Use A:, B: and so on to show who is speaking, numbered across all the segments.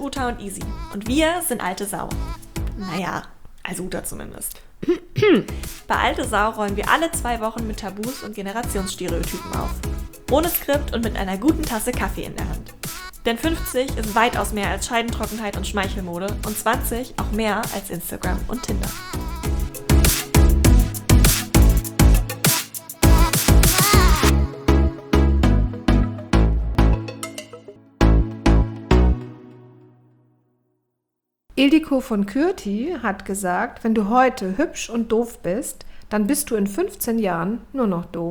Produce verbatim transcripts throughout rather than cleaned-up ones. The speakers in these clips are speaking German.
A: Uta und Isi und wir sind alte Sau. Naja, also Uta zumindest. Bei Alte Sau rollen wir alle zwei Wochen mit Tabus und Generationsstereotypen auf. Ohne Skript und mit einer guten Tasse Kaffee in der Hand. Denn fünfzig ist weitaus mehr als Scheidentrockenheit und Schmeichelmode und zwanzig auch mehr als Instagram und Tinder.
B: Ildiko von Kürti hat gesagt, wenn du heute hübsch und doof bist, dann bist du in fünfzehn Jahren nur noch doof.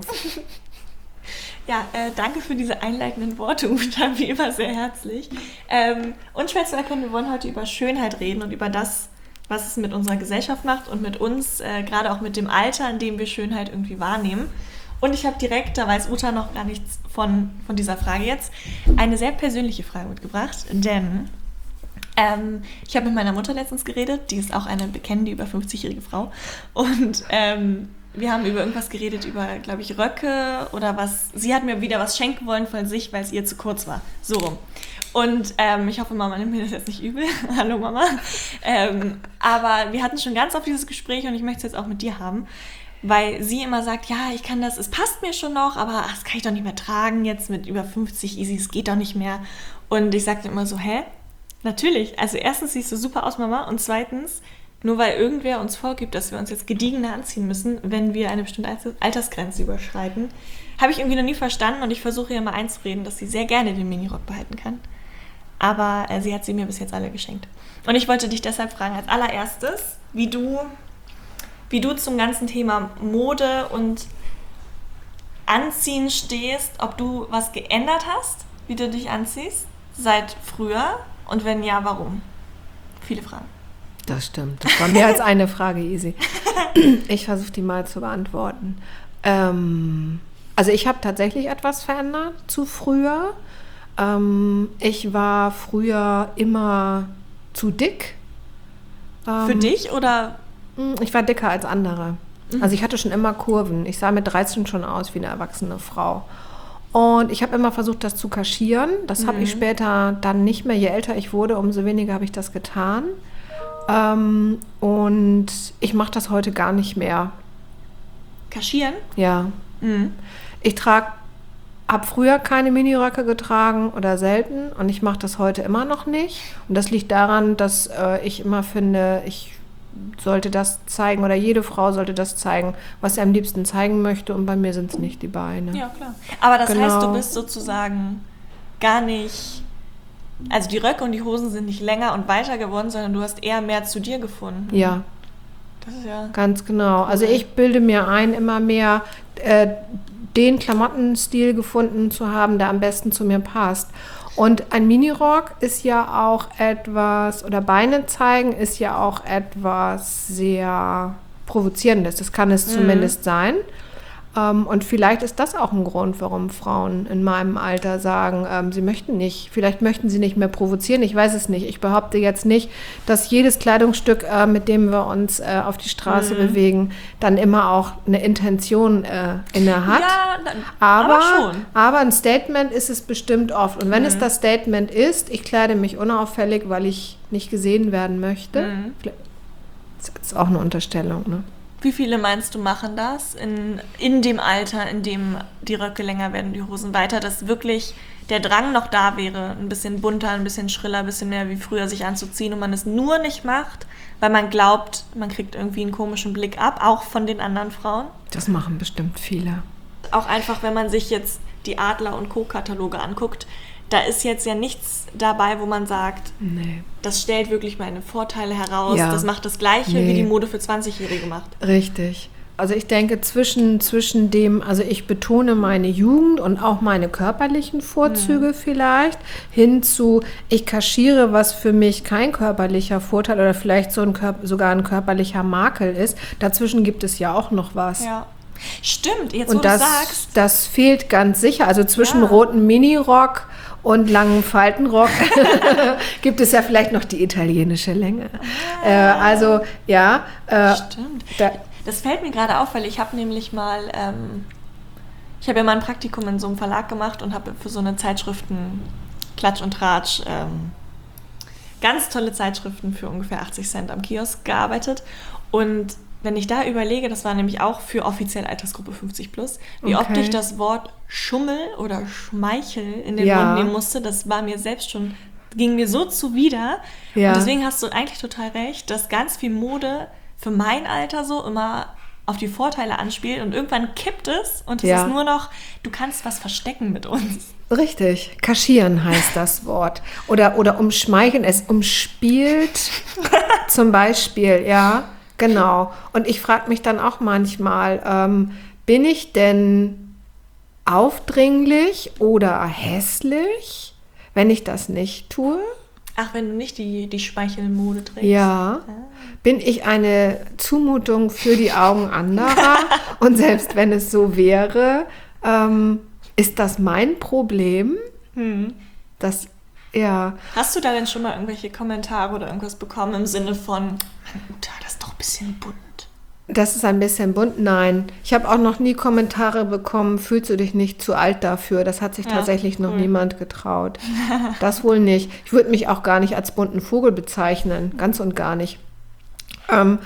A: Ja, äh, danke für diese einleitenden Worte, Uta, wie immer sehr herzlich. Ähm, und Schwester, wir wollen heute über Schönheit reden und über das, was es mit unserer Gesellschaft macht und mit uns, äh, gerade auch mit dem Alter, in dem wir Schönheit irgendwie wahrnehmen. Und ich habe direkt, da weiß Uta noch gar nichts von, von dieser Frage jetzt, eine sehr persönliche Frage mitgebracht, denn ähm, ich habe mit meiner Mutter letztens geredet, die ist auch eine bekennende, über fünfzigjährige Frau und ähm, wir haben über irgendwas geredet, über, glaube ich, Röcke oder was. Sie hat mir wieder was schenken wollen von sich, weil es ihr zu kurz war. So rum. Und ähm, ich hoffe, Mama nimmt mir das jetzt nicht übel. Hallo, Mama. Ähm, aber wir hatten schon ganz oft dieses Gespräch und ich möchte es jetzt auch mit dir haben, weil sie immer sagt, ja, ich kann das, es passt mir schon noch, aber ach, das kann ich doch nicht mehr tragen jetzt mit über fünfzig, easy, es geht doch nicht mehr. Und ich sagte immer so, hä? Natürlich. Also erstens siehst du super aus, Mama. Und zweitens, nur weil irgendwer uns vorgibt, dass wir uns jetzt gediegener anziehen müssen, wenn wir eine bestimmte Altersgrenze überschreiten, habe ich irgendwie noch nie verstanden und ich versuche ihr mal einzureden, dass sie sehr gerne den Minirock behalten kann. Aber äh, sie hat sie mir bis jetzt alle geschenkt. Und ich wollte dich deshalb fragen, als allererstes, wie du, wie du zum ganzen Thema Mode und Anziehen stehst, ob du was geändert hast, wie du dich anziehst, seit früher und wenn ja, warum? Viele Fragen.
B: Das stimmt. Das war mehr als eine Frage, Isi. Ich versuche die mal zu beantworten. Ähm, also ich habe tatsächlich etwas verändert zu früher. Ähm, ich war früher immer zu dick. Ähm,
A: Für dich oder?
B: Ich war dicker als andere. Mhm. Also ich hatte schon immer Kurven. Ich sah mit dreizehn schon aus wie eine erwachsene Frau. Und ich habe immer versucht, das zu kaschieren. Das mhm. habe ich später dann nicht mehr. Je älter ich wurde, umso weniger habe ich das getan. Ähm, und ich mache das heute gar nicht mehr.
A: Kaschieren?
B: Ja. Mhm. Ich trage, habe früher keine Miniröcke getragen oder selten und ich mache das heute immer noch nicht. Und das liegt daran, dass äh, ich immer finde, ich sollte das zeigen oder jede Frau sollte das zeigen, was sie am liebsten zeigen möchte und bei mir sind es nicht die Beine.
A: Ja, klar. Aber das
B: genau.
A: heißt, du bist sozusagen gar nicht... Also die Röcke und die Hosen sind nicht länger und weiter geworden, sondern du hast eher mehr zu dir gefunden.
B: Ja.
A: Das ist ja...
B: Ganz genau. Also ich bilde mir ein, immer mehr äh, den Klamottenstil gefunden zu haben, der am besten zu mir passt. Und ein Minirock ist ja auch etwas, oder Beine zeigen ist ja auch etwas sehr Provozierendes. Das kann es mhm. zumindest sein. Ähm, und vielleicht ist das auch ein Grund, warum Frauen in meinem Alter sagen, ähm, sie möchten nicht, vielleicht möchten sie nicht mehr provozieren, ich weiß es nicht. Ich behaupte jetzt nicht, dass jedes Kleidungsstück, äh, mit dem wir uns äh, auf die Straße mhm. bewegen, dann immer auch eine Intention äh, inne hat.
A: Ja, dann,
B: aber,
A: aber schon.
B: Aber ein Statement ist es bestimmt oft. Und wenn
A: mhm.
B: es das Statement ist, ich kleide mich unauffällig, weil ich nicht gesehen werden möchte,
A: mhm.
B: das ist auch eine Unterstellung, ne?
A: Wie viele meinst du machen das in, in dem Alter, in dem die Röcke länger werden, die Hosen weiter, dass wirklich der Drang noch da wäre, ein bisschen bunter, ein bisschen schriller, ein bisschen mehr wie früher sich anzuziehen und man es nur nicht macht, weil man glaubt, man kriegt irgendwie einen komischen Blick ab, auch von den anderen Frauen?
B: Das machen bestimmt viele.
A: Auch einfach, wenn man sich jetzt die Adler- und Co-Kataloge anguckt, da ist jetzt ja nichts dabei, wo man sagt,
B: nee.
A: das stellt wirklich meine Vorteile heraus,
B: ja.
A: das macht das Gleiche, nee. wie die Mode für zwanzigjährige macht.
B: Richtig. Also ich denke, zwischen, zwischen dem, also ich betone meine Jugend und auch meine körperlichen Vorzüge mhm. vielleicht, hin zu, ich kaschiere, was für mich kein körperlicher Vorteil oder vielleicht so ein Kör- sogar ein körperlicher Makel ist. Dazwischen gibt es ja auch noch was.
A: Ja. Stimmt, jetzt
B: und
A: wo
B: das,
A: du sagst.
B: das fehlt ganz sicher. Also zwischen
A: ja.
B: roten Minirock und langen Faltenrock gibt es ja vielleicht noch die italienische Länge. Ah. Äh, also, ja. Äh,
A: Stimmt.
B: Da,
A: das fällt mir gerade auf, weil ich habe nämlich mal, ähm, ich habe ja mal ein Praktikum in so einem Verlag gemacht und habe für so eine Zeitschriften Klatsch und Tratsch ähm, ganz tolle Zeitschriften für ungefähr achtzig Cent am Kiosk gearbeitet. Und wenn ich da überlege, das war nämlich auch für offiziell Altersgruppe fünfzig plus, wie
B: Okay.
A: oft ich das Wort Schummel oder Schmeichel in den
B: Ja.
A: Mund nehmen musste, das war mir selbst schon, ging mir so zuwider.
B: Ja.
A: Und deswegen hast du eigentlich total recht, dass ganz viel Mode für mein Alter so immer auf die Vorteile anspielt und irgendwann kippt es und es
B: Ja.
A: ist nur noch, du kannst was verstecken mit uns.
B: Richtig, kaschieren heißt das Wort. Oder, oder umschmeicheln, es umspielt zum Beispiel, ja, genau. Und ich frage mich dann auch manchmal, ähm, bin ich denn aufdringlich oder hässlich, wenn ich das nicht tue?
A: Ach, wenn du nicht die, die Speichelmode trägst.
B: Ja. Bin ich eine Zumutung für die Augen anderer? Und selbst wenn es so wäre, ähm, ist das mein Problem?
A: Hm.
B: Das, ja,
A: Hast du da denn schon mal irgendwelche Kommentare oder irgendwas bekommen im Sinne von, Mann, Uta, das ist doch ein bisschen bunt?
B: das ist ein bisschen bunt. Nein, ich habe auch noch nie Kommentare bekommen, fühlst du dich nicht zu alt dafür? Das hat sich
A: Ja,
B: tatsächlich noch
A: cool.
B: niemand getraut. Das wohl nicht. Ich würde mich auch gar nicht als bunten Vogel bezeichnen, ganz und gar nicht. Ähm,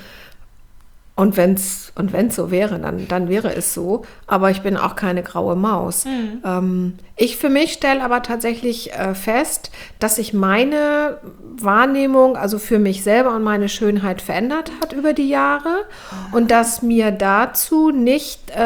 B: und wenn es und wenn's so wäre, dann, dann wäre es so. Aber ich bin auch keine graue Maus.
A: Mhm.
B: Ähm, ich für mich stelle aber tatsächlich äh, fest, dass sich meine Wahrnehmung, also für mich selber und meine Schönheit verändert hat über die Jahre. Und dass mir dazu nicht äh,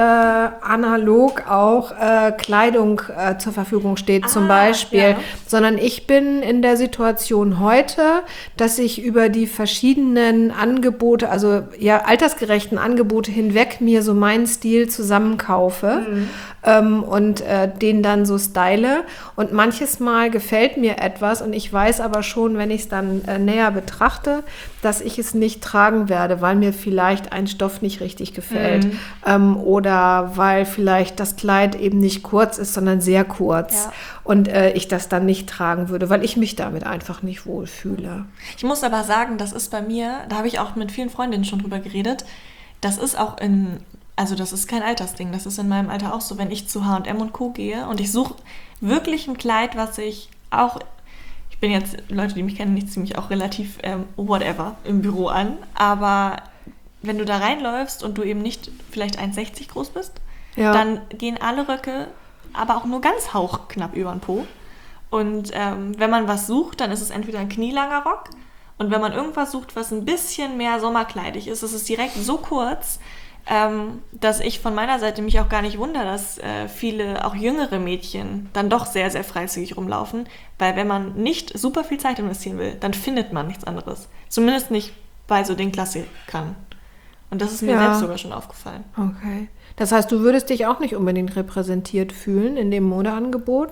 B: analog auch äh, Kleidung äh, zur Verfügung steht, zum
A: Ah,
B: Beispiel.
A: ja.
B: Sondern ich bin in der Situation heute, dass ich über die verschiedenen Angebote, also ja altersgerechten Angebote hinweg mir so meinen Stil zusammenkaufe ähm, und äh, den dann so style. Und manches Mal gefällt mir etwas und ich weiß aber schon, wenn ich es dann äh, näher betrachte, dass ich es nicht tragen werde, weil mir vielleicht ein Stoff nicht richtig gefällt
A: Mhm.
B: ähm, oder weil vielleicht das Kleid eben nicht kurz ist, sondern sehr kurz
A: Ja.
B: und äh, ich das dann nicht tragen würde, weil ich mich damit einfach nicht wohlfühle.
A: Ich muss aber sagen, das ist bei mir, da habe ich auch mit vielen Freundinnen schon drüber geredet, das ist auch in, also das ist kein Altersding, das ist in meinem Alter auch so, wenn ich zu H und M und Co. gehe und ich suche wirklich ein Kleid, was ich auch, ich bin jetzt, Leute, die mich kennen, ich ziehe mich auch relativ ähm, whatever im Büro an, aber wenn du da reinläufst und du eben nicht vielleicht eins Komma sechzig groß bist,
B: Ja.
A: dann gehen alle Röcke aber auch nur ganz hauchknapp über den Po. Und ähm, wenn man was sucht, dann ist es entweder ein knielanger Rock. Und wenn man irgendwas sucht, was ein bisschen mehr sommerkleidig ist, ist es direkt so kurz, ähm, dass ich von meiner Seite mich auch gar nicht wundere, dass äh, viele, auch jüngere Mädchen, dann doch sehr, sehr freizügig rumlaufen. Weil wenn man nicht super viel Zeit investieren will, dann findet man nichts anderes. Zumindest nicht bei so den Klassikern. Und das ist mir
B: Ja.
A: selbst sogar schon aufgefallen.
B: Okay. Das heißt, du würdest dich auch nicht unbedingt repräsentiert fühlen in dem Modeangebot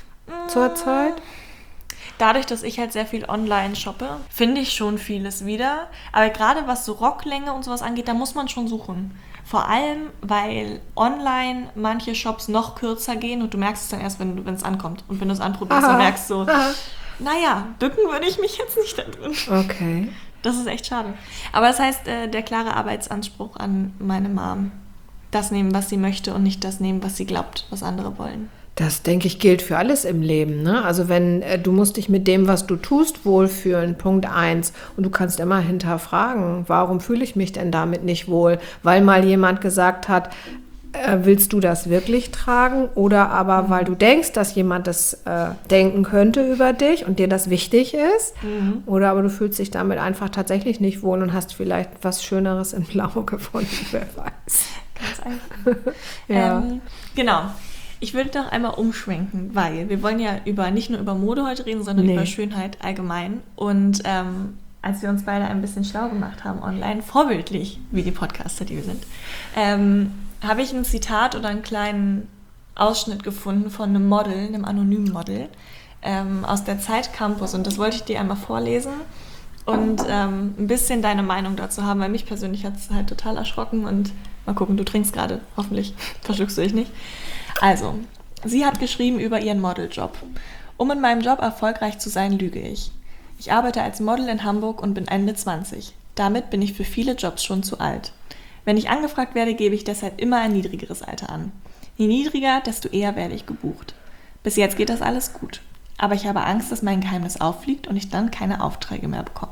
B: zurzeit?
A: Dadurch, dass ich halt sehr viel online shoppe, finde ich schon vieles wieder. Aber gerade was so Rocklänge und sowas angeht, da muss man schon suchen. Vor allem, weil online manche Shops noch kürzer gehen und du merkst es dann erst, wenn du- wenn es ankommt. Und wenn du es anprobierst, dann
B: Aha.
A: merkst du,
B: Aha.
A: naja, bücken würde ich mich jetzt nicht da drin.
B: Okay.
A: Das ist echt schade. Aber das heißt, äh, der klare Arbeitsanspruch an meine Mom. Das nehmen, was sie möchte und nicht das nehmen, was sie glaubt, was andere wollen.
B: Das, denke ich, gilt für alles im Leben. Ne? Also wenn äh, du musst dich mit dem, was du tust, wohlfühlen, Punkt eins. Und du kannst immer hinterfragen, warum fühle ich mich denn damit nicht wohl? Weil mal jemand gesagt hat, äh, willst du das wirklich tragen? Oder aber weil du denkst, dass jemand das äh, denken könnte über dich und dir das wichtig ist.
A: Mhm.
B: Oder aber du fühlst dich damit einfach tatsächlich nicht wohl und hast vielleicht was Schöneres in Blau gefunden, wer weiß.
A: Ganz einfach.
B: Ja.
A: Ähm, genau. Ich würde doch einmal umschwenken, weil wir wollen ja über nicht nur über Mode heute reden, sondern
B: Nee.
A: über Schönheit allgemein. Und ähm, als wir uns beide ein bisschen schlau gemacht haben online, vorbildlich, wie die Podcaster, die wir sind, ähm, habe ich ein Zitat oder einen kleinen Ausschnitt gefunden von einem Model, einem anonymen Model, ähm, aus der Zeit Campus. Und das wollte ich dir einmal vorlesen und ähm, ein bisschen deine Meinung dazu haben, weil mich persönlich hat es halt total erschrocken. Und mal gucken, du trinkst gerade, hoffentlich verschluckst du dich nicht. Also, sie hat geschrieben über ihren Modeljob. Um in meinem Job erfolgreich zu sein, lüge ich. Ich arbeite als Model in Hamburg und bin Ende zwanzig. Damit bin ich für viele Jobs schon zu alt. Wenn ich angefragt werde, gebe ich deshalb immer ein niedrigeres Alter an. Je niedriger, desto eher werde ich gebucht. Bis jetzt geht das alles gut. aber ich habe Angst, dass mein Geheimnis auffliegt und ich dann keine Aufträge mehr bekomme.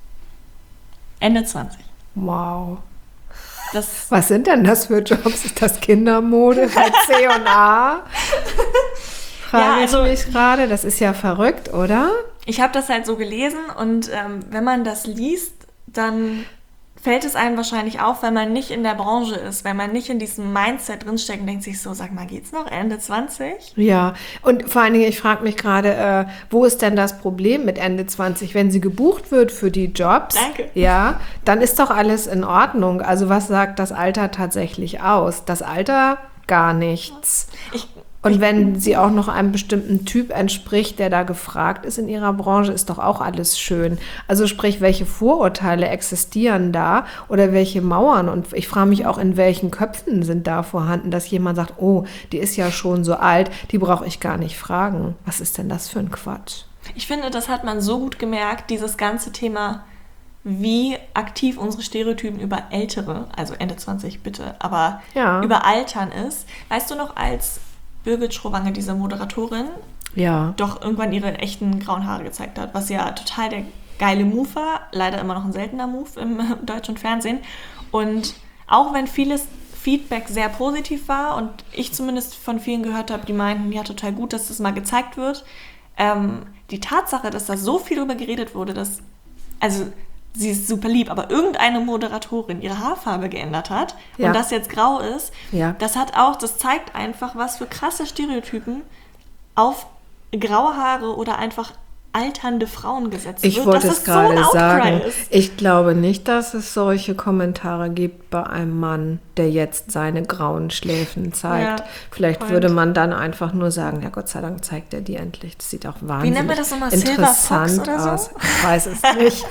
A: Ende zwanzig.
B: Wow.
A: Das
B: Was sind denn das für Jobs? Ist das Kindermode bei C und A? Frage
A: Ja, also-
B: ich mich gerade. Das ist ja verrückt, oder?
A: Ich habe das halt so gelesen und ähm, wenn man das liest, dann fällt es einem wahrscheinlich auf, weil man nicht in der Branche ist, weil man nicht in diesem Mindset drinsteckt und denkt sich so, sag mal, geht's noch Ende zwanzig?
B: Ja, und vor allen Dingen, ich frage mich gerade, äh, wo ist denn das Problem mit Ende zwanzig? Wenn sie gebucht wird für die Jobs,
A: Danke.
B: ja, dann ist doch alles in Ordnung. Also was sagt das Alter tatsächlich aus? Das Alter gar nichts.
A: Ich,
B: Und wenn sie auch noch einem bestimmten Typ entspricht, der da gefragt ist in ihrer Branche, ist doch auch alles schön. Also sprich, welche Vorurteile existieren da oder welche Mauern? Und ich frage mich auch, in welchen Köpfen sind da vorhanden, dass jemand sagt, oh, die ist ja schon so alt, die brauche ich gar nicht fragen. Was ist denn das für ein Quatsch?
A: ich finde, das hat man so gut gemerkt, dieses ganze Thema, wie aktiv unsere Stereotypen über Ältere, also Ende zwanzig bitte, aber
B: Ja.
A: über Altern ist. Weißt du noch, als Birgit Schrowange, diese Moderatorin,
B: Ja.
A: doch irgendwann ihre echten grauen Haare gezeigt hat, was ja total der geile Move war, leider immer noch ein seltener Move im äh, deutschen Fernsehen. Und auch wenn vieles Feedback sehr positiv war und ich zumindest von vielen gehört habe, die meinten, ja, total gut, dass das mal gezeigt wird, ähm, die Tatsache, dass da so viel drüber geredet wurde, dass, also sie ist super lieb, aber irgendeine Moderatorin ihre Haarfarbe geändert hat
B: Ja.
A: und das jetzt grau ist,
B: Ja.
A: das hat auch, das zeigt einfach, was für krasse Stereotypen auf graue Haare oder einfach alternde Frauen gesetzt
B: Ich
A: wird.
B: wollte
A: dass
B: es
A: das so ein
B: gerade
A: Outcry
B: sagen.
A: ist.
B: Ich glaube nicht, dass es solche Kommentare gibt bei einem Mann, der jetzt seine grauen Schläfen zeigt.
A: Ja,
B: Vielleicht
A: Point.
B: würde man dann einfach nur sagen, ja Gott sei Dank zeigt er die endlich. Das sieht auch wahnsinnig
A: nennt man das nochmal? Silver
B: interessant
A: Fox oder so?
B: aus. Ich weiß es nicht.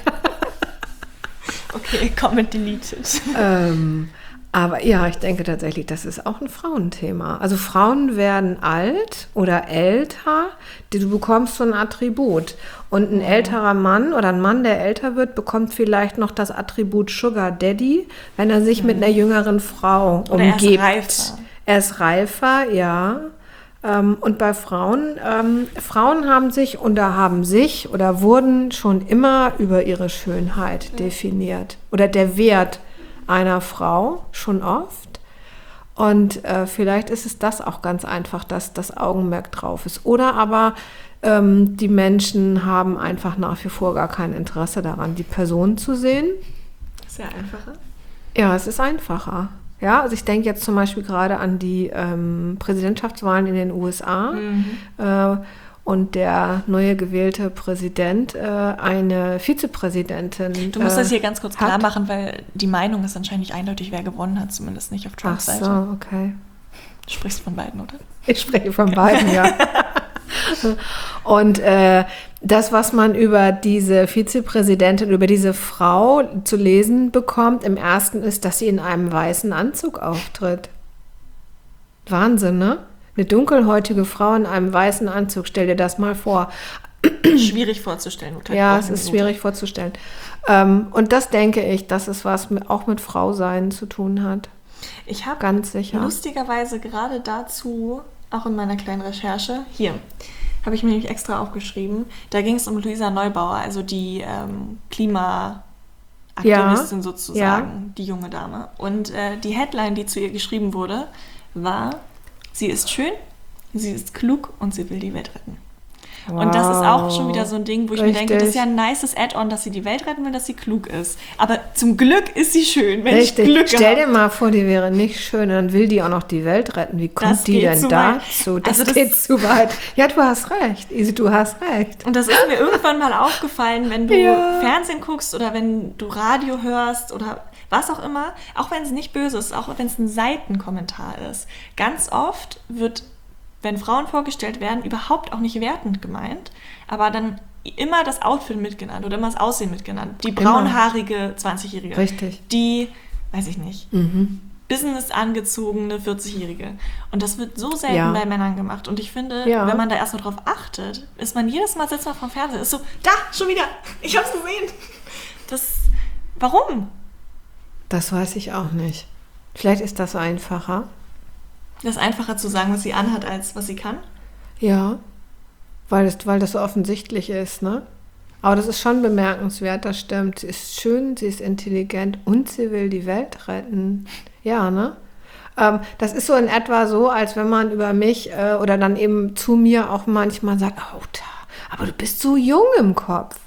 A: Okay, comment deleted.
B: ähm, aber ja, ich denke tatsächlich, das ist auch ein Frauenthema. Also Frauen werden alt oder älter, du bekommst so ein Attribut. Und ein älterer Mann oder ein Mann, der älter wird, bekommt vielleicht noch das Attribut Sugar Daddy, wenn er sich mit einer jüngeren Frau
A: Oder er ist
B: umgibt.
A: reifer.
B: Er ist reifer, ja. Ähm, Und bei Frauen, ähm, Frauen haben sich oder haben sich oder wurden schon immer über ihre Schönheit definiert. Oder der Wert einer Frau schon oft. Und äh, vielleicht ist es das auch ganz einfach, dass das Augenmerk drauf ist. Oder aber ähm, die Menschen haben einfach nach wie vor gar kein Interesse daran, die Person zu sehen.
A: Sehr einfacher.
B: Ja, es ist einfacher. Ja, also ich denke jetzt zum Beispiel gerade an die ähm, Präsidentschaftswahlen in den U S A.
A: Mhm.
B: Äh, und der neue gewählte Präsident äh, eine Vizepräsidentin.
A: Du musst
B: äh,
A: das hier ganz kurz
B: hat.
A: klar machen, weil die Meinung ist anscheinend nicht eindeutig, wer gewonnen hat, zumindest nicht auf
B: Ach
A: Trumps
B: so,
A: Seite.
B: okay.
A: Du sprichst von beiden, oder?
B: Ich spreche von beiden, ja. Und äh, das, was man über diese Vizepräsidentin, über diese Frau zu lesen bekommt, im ersten ist, dass sie in einem weißen Anzug auftritt. Wahnsinn, ne? Eine dunkelhäutige Frau in einem weißen Anzug, stell dir das mal vor.
A: Schwierig vorzustellen. Uta, ich
B: Ja,
A: brauche
B: es
A: eine
B: ist
A: Minute.
B: schwierig vorzustellen. Ähm, und das denke ich, dass es was mit, auch mit Frausein zu tun hat.
A: Ich habe
B: Ganz sicher.
A: lustigerweise gerade dazu, auch in meiner kleinen Recherche, hier, habe ich mir nämlich extra aufgeschrieben, da ging es um Luisa Neubauer, also die ähm, Klimaaktivistin
B: Ja,
A: sozusagen, die junge Dame. Und äh, die Headline, die zu ihr geschrieben wurde, war, sie ist schön, sie ist klug und sie will die Welt retten. Und das ist auch schon wieder so ein Ding, wo ich mir denke, das ist ja ein nices Add-on, dass sie die Welt retten will, dass sie klug ist. Aber zum Glück ist sie schön, wenn ich
B: Richtig.
A: Glück
B: Stell
A: habe.
B: dir mal vor, die wäre nicht schön, dann will die auch noch die Welt retten. Wie kommt
A: Das
B: die
A: geht
B: denn
A: zu weit.
B: dazu? Das,
A: Also das-
B: geht zu weit. Ja, du hast recht, Isi, du hast recht.
A: Und das ist mir irgendwann mal aufgefallen, wenn du
B: Ja.
A: Fernsehen guckst oder wenn du Radio hörst oder was auch immer, auch wenn es nicht böse ist, auch wenn es ein Seitenkommentar ist. Ganz oft wird, wenn Frauen vorgestellt werden, überhaupt auch nicht wertend gemeint, aber dann immer das Outfit mitgenannt oder immer das Aussehen mitgenannt. Die braunhaarige zwanzigjährige.
B: Richtig.
A: Die, weiß ich nicht,
B: Mhm.
A: Business angezogene vierzigjährige. Und das wird so selten
B: Ja.
A: bei Männern gemacht. Und ich finde,
B: Ja.
A: wenn man da erstmal drauf achtet, ist man jedes Mal sitzt man vom Fernseher, ist so, da, schon wieder, ich hab's gesehen. Das, warum?
B: Das weiß ich auch nicht. Vielleicht ist das einfacher.
A: Das ist einfacher zu sagen, was sie anhat, als was sie kann.
B: Ja. Weil das, weil das so offensichtlich ist, ne? Aber das ist schon bemerkenswert, das stimmt. Sie ist schön, sie ist intelligent und sie will die Welt retten. Ja, ne? Ähm, das ist so in etwa so, als wenn man über mich äh, oder dann eben zu mir auch manchmal sagt, oh, da, aber du bist so jung im Kopf.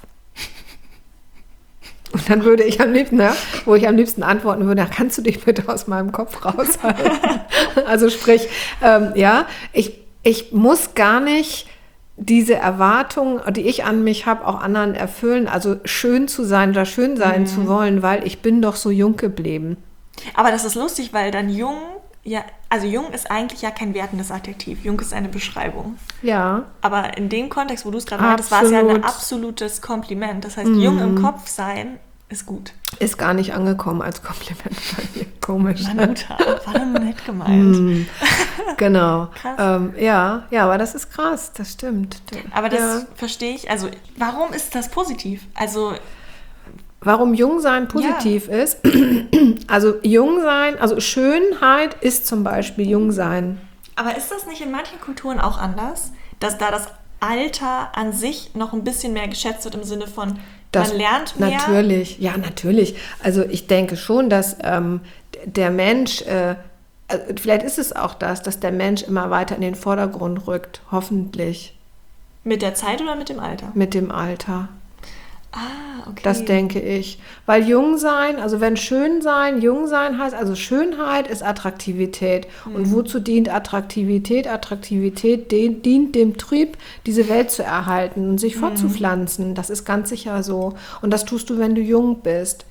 B: Und dann würde ich am liebsten, ja, wo ich am liebsten antworten würde, kannst du dich bitte aus meinem Kopf raushalten? Also sprich, ähm, ja, ich, ich muss gar nicht diese Erwartungen, die ich an mich habe, auch anderen erfüllen, also schön zu sein oder schön sein mhm. zu wollen, weil ich bin doch so jung geblieben.
A: Aber das ist lustig, weil dann jung, ja, also jung ist eigentlich ja kein wertendes Adjektiv. Jung ist eine Beschreibung.
B: Ja.
A: Aber in dem Kontext, wo du es gerade meintest, war es ja ein absolutes Kompliment. Das heißt, mhm. jung im Kopf sein ist gut.
B: Ist gar nicht angekommen als Kompliment bei mir. Komisch.
A: Manuta, war dann nett gemeint.
B: Mm, genau. ähm, ja, ja, aber das ist krass, das stimmt.
A: Aber das
B: ja.
A: verstehe ich. Also, warum ist das positiv? Also,
B: warum Jungsein positiv ja. ist? Also, Jungsein, also Schönheit ist zum Beispiel Jungsein.
A: Aber ist das nicht in manchen Kulturen auch anders? Dass da das Alter an sich noch ein bisschen mehr geschätzt wird im Sinne von, das, man lernt mehr?
B: Natürlich, ja, natürlich. Also ich denke schon, dass ähm, der Mensch, äh, also vielleicht ist es auch das, dass der Mensch immer weiter in den Vordergrund rückt, hoffentlich.
A: Mit der Zeit oder mit dem Alter?
B: Mit dem Alter.
A: Ah, okay.
B: Das denke ich. Weil jung sein, also wenn schön sein, jung sein heißt, also Schönheit ist Attraktivität. Mhm. Und wozu dient Attraktivität? Attraktivität dient, dient dem Trieb, diese Welt zu erhalten und sich mhm. fortzupflanzen. Das ist ganz sicher so. Und das tust du, wenn du jung bist.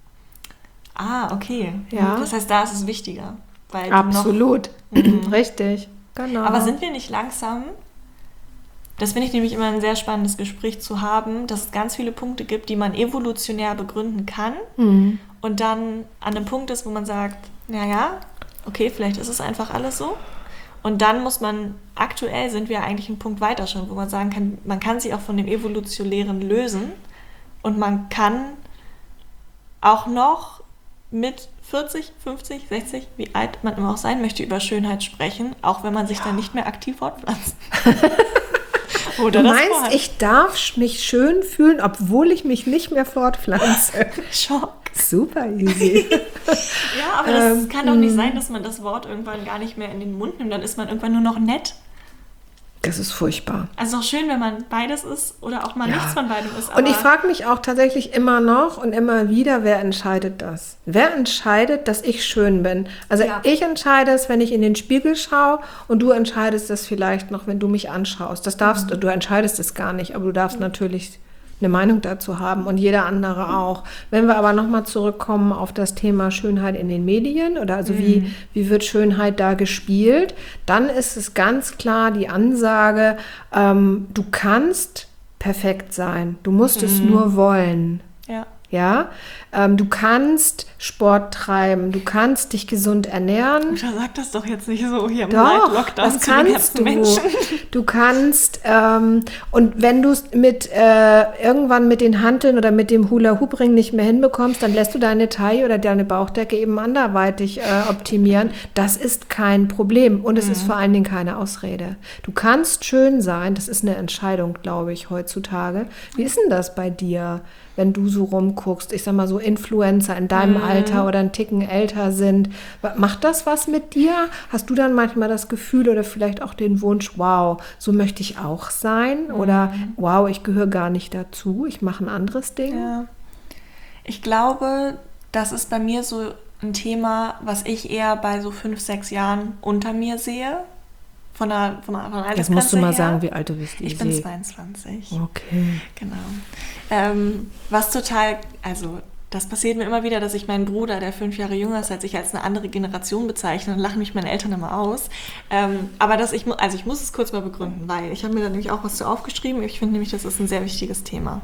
A: Ah, okay.
B: Ja.
A: Das heißt, da ist es wichtiger. Weil
B: Absolut.
A: Du noch, mhm.
B: Richtig. Genau.
A: Aber sind wir nicht langsam? Das finde ich nämlich immer ein sehr spannendes Gespräch zu haben, dass es ganz viele Punkte gibt, die man evolutionär begründen kann mhm. und dann an einem Punkt ist, wo man sagt, naja, okay, vielleicht ist es einfach alles so. Und dann muss man, aktuell sind wir eigentlich einen Punkt weiter schon, wo man sagen kann, man kann sich auch von dem Evolutionären lösen und man kann auch noch mit vierzig, fünfzig, sechzig, wie alt man immer auch sein möchte, über Schönheit sprechen, auch wenn man sich ja. dann nicht mehr aktiv fortpflanzt. Oder
B: du meinst, vorhat. Ich darf mich schön fühlen, obwohl ich mich nicht mehr fortpflanze?
A: Schock.
B: Super easy.
A: Ja, aber das ähm, kann doch nicht sein, dass man das Wort irgendwann gar nicht mehr in den Mund nimmt. Dann ist man irgendwann nur noch nett.
B: Das ist furchtbar.
A: Also auch schön, wenn man beides ist oder auch mal ja. nichts von beidem ist. Aber
B: und ich frage mich auch tatsächlich immer noch und immer wieder, wer entscheidet das? Wer entscheidet, dass ich schön bin? Also ja. ich entscheide es, wenn ich in den Spiegel schaue und du entscheidest es vielleicht noch, wenn du mich anschaust. Das darfst mhm. du, entscheidest es gar nicht, aber du darfst mhm. natürlich eine Meinung dazu haben und jeder andere auch. Wenn wir aber nochmal zurückkommen auf das Thema Schönheit in den Medien oder also mhm. wie, wie wird Schönheit da gespielt, dann ist es ganz klar die Ansage, ähm, du kannst perfekt sein, du musst mhm. es nur wollen.
A: Ja.
B: Ja, ähm, du kannst Sport treiben, du kannst dich gesund ernähren.
A: Da sag das doch jetzt nicht so hier im
B: doch,
A: Lockdown
B: das kannst du. Menschen. Du kannst, ähm, und wenn du es mit äh, irgendwann mit den Hanteln oder mit dem Hula-Hoop-Ring nicht mehr hinbekommst, dann lässt du deine Taille oder deine Bauchdecke eben anderweitig äh, optimieren. Das ist kein Problem und es mhm. ist vor allen Dingen keine Ausrede. Du kannst schön sein, das ist eine Entscheidung, glaube ich, heutzutage. Wie ist denn das bei dir? Wenn du so rumguckst, ich sag mal so Influencer in deinem mhm. Alter oder einen Ticken älter sind, macht das was mit dir? Hast du dann manchmal das Gefühl oder vielleicht auch den Wunsch, wow, so möchte ich auch sein? Mhm. Oder wow, ich gehöre gar nicht dazu, ich mache ein anderes Ding?
A: Ja. Ich glaube, das ist bei mir so ein Thema, was ich eher bei so fünf, sechs Jahren unter mir sehe. Von der, von der, von der
B: Jetzt musst du mal her. sagen, wie alt du bist.
A: Ich, ich bin zweiundzwanzig.
B: Okay.
A: Genau. Ähm, was total, also das passiert mir immer wieder, dass ich meinen Bruder, der fünf Jahre jünger ist als ich, als eine andere Generation bezeichne und lachen mich meine Eltern immer aus. Ähm, aber dass ich, also ich muss es kurz mal begründen, weil ich habe mir da nämlich auch was zu aufgeschrieben. Ich finde nämlich, das ist ein sehr wichtiges Thema.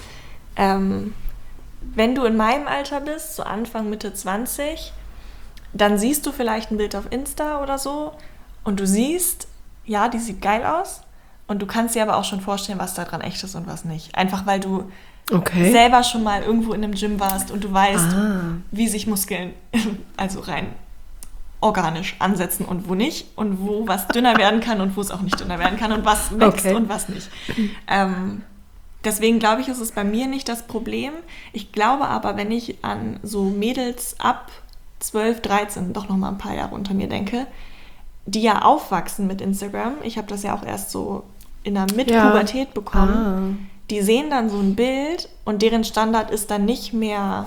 A: Ähm, wenn du in meinem Alter bist, so Anfang, Mitte zwanzig, dann siehst du vielleicht ein Bild auf Insta oder so und du siehst, ja, die sieht geil aus und du kannst dir aber auch schon vorstellen, was da dran echt ist und was nicht. Einfach weil du okay. selber schon mal irgendwo in einem Gym warst und du weißt, ah. wie sich Muskeln, also rein organisch ansetzen und wo nicht und wo was dünner werden kann und wo es auch nicht dünner werden kann und was wächst
B: Okay.
A: und was nicht. Ähm, deswegen glaube ich, ist es bei mir nicht das Problem. Ich glaube aber, wenn ich an so Mädels ab zwölf, dreizehn, doch noch mal ein paar Jahre unter mir denke, die ja aufwachsen mit Instagram, ich habe das ja auch erst so in der Mitpubertät
B: Ja.
A: bekommen,
B: Ah.
A: die sehen dann so ein Bild und deren Standard ist dann nicht mehr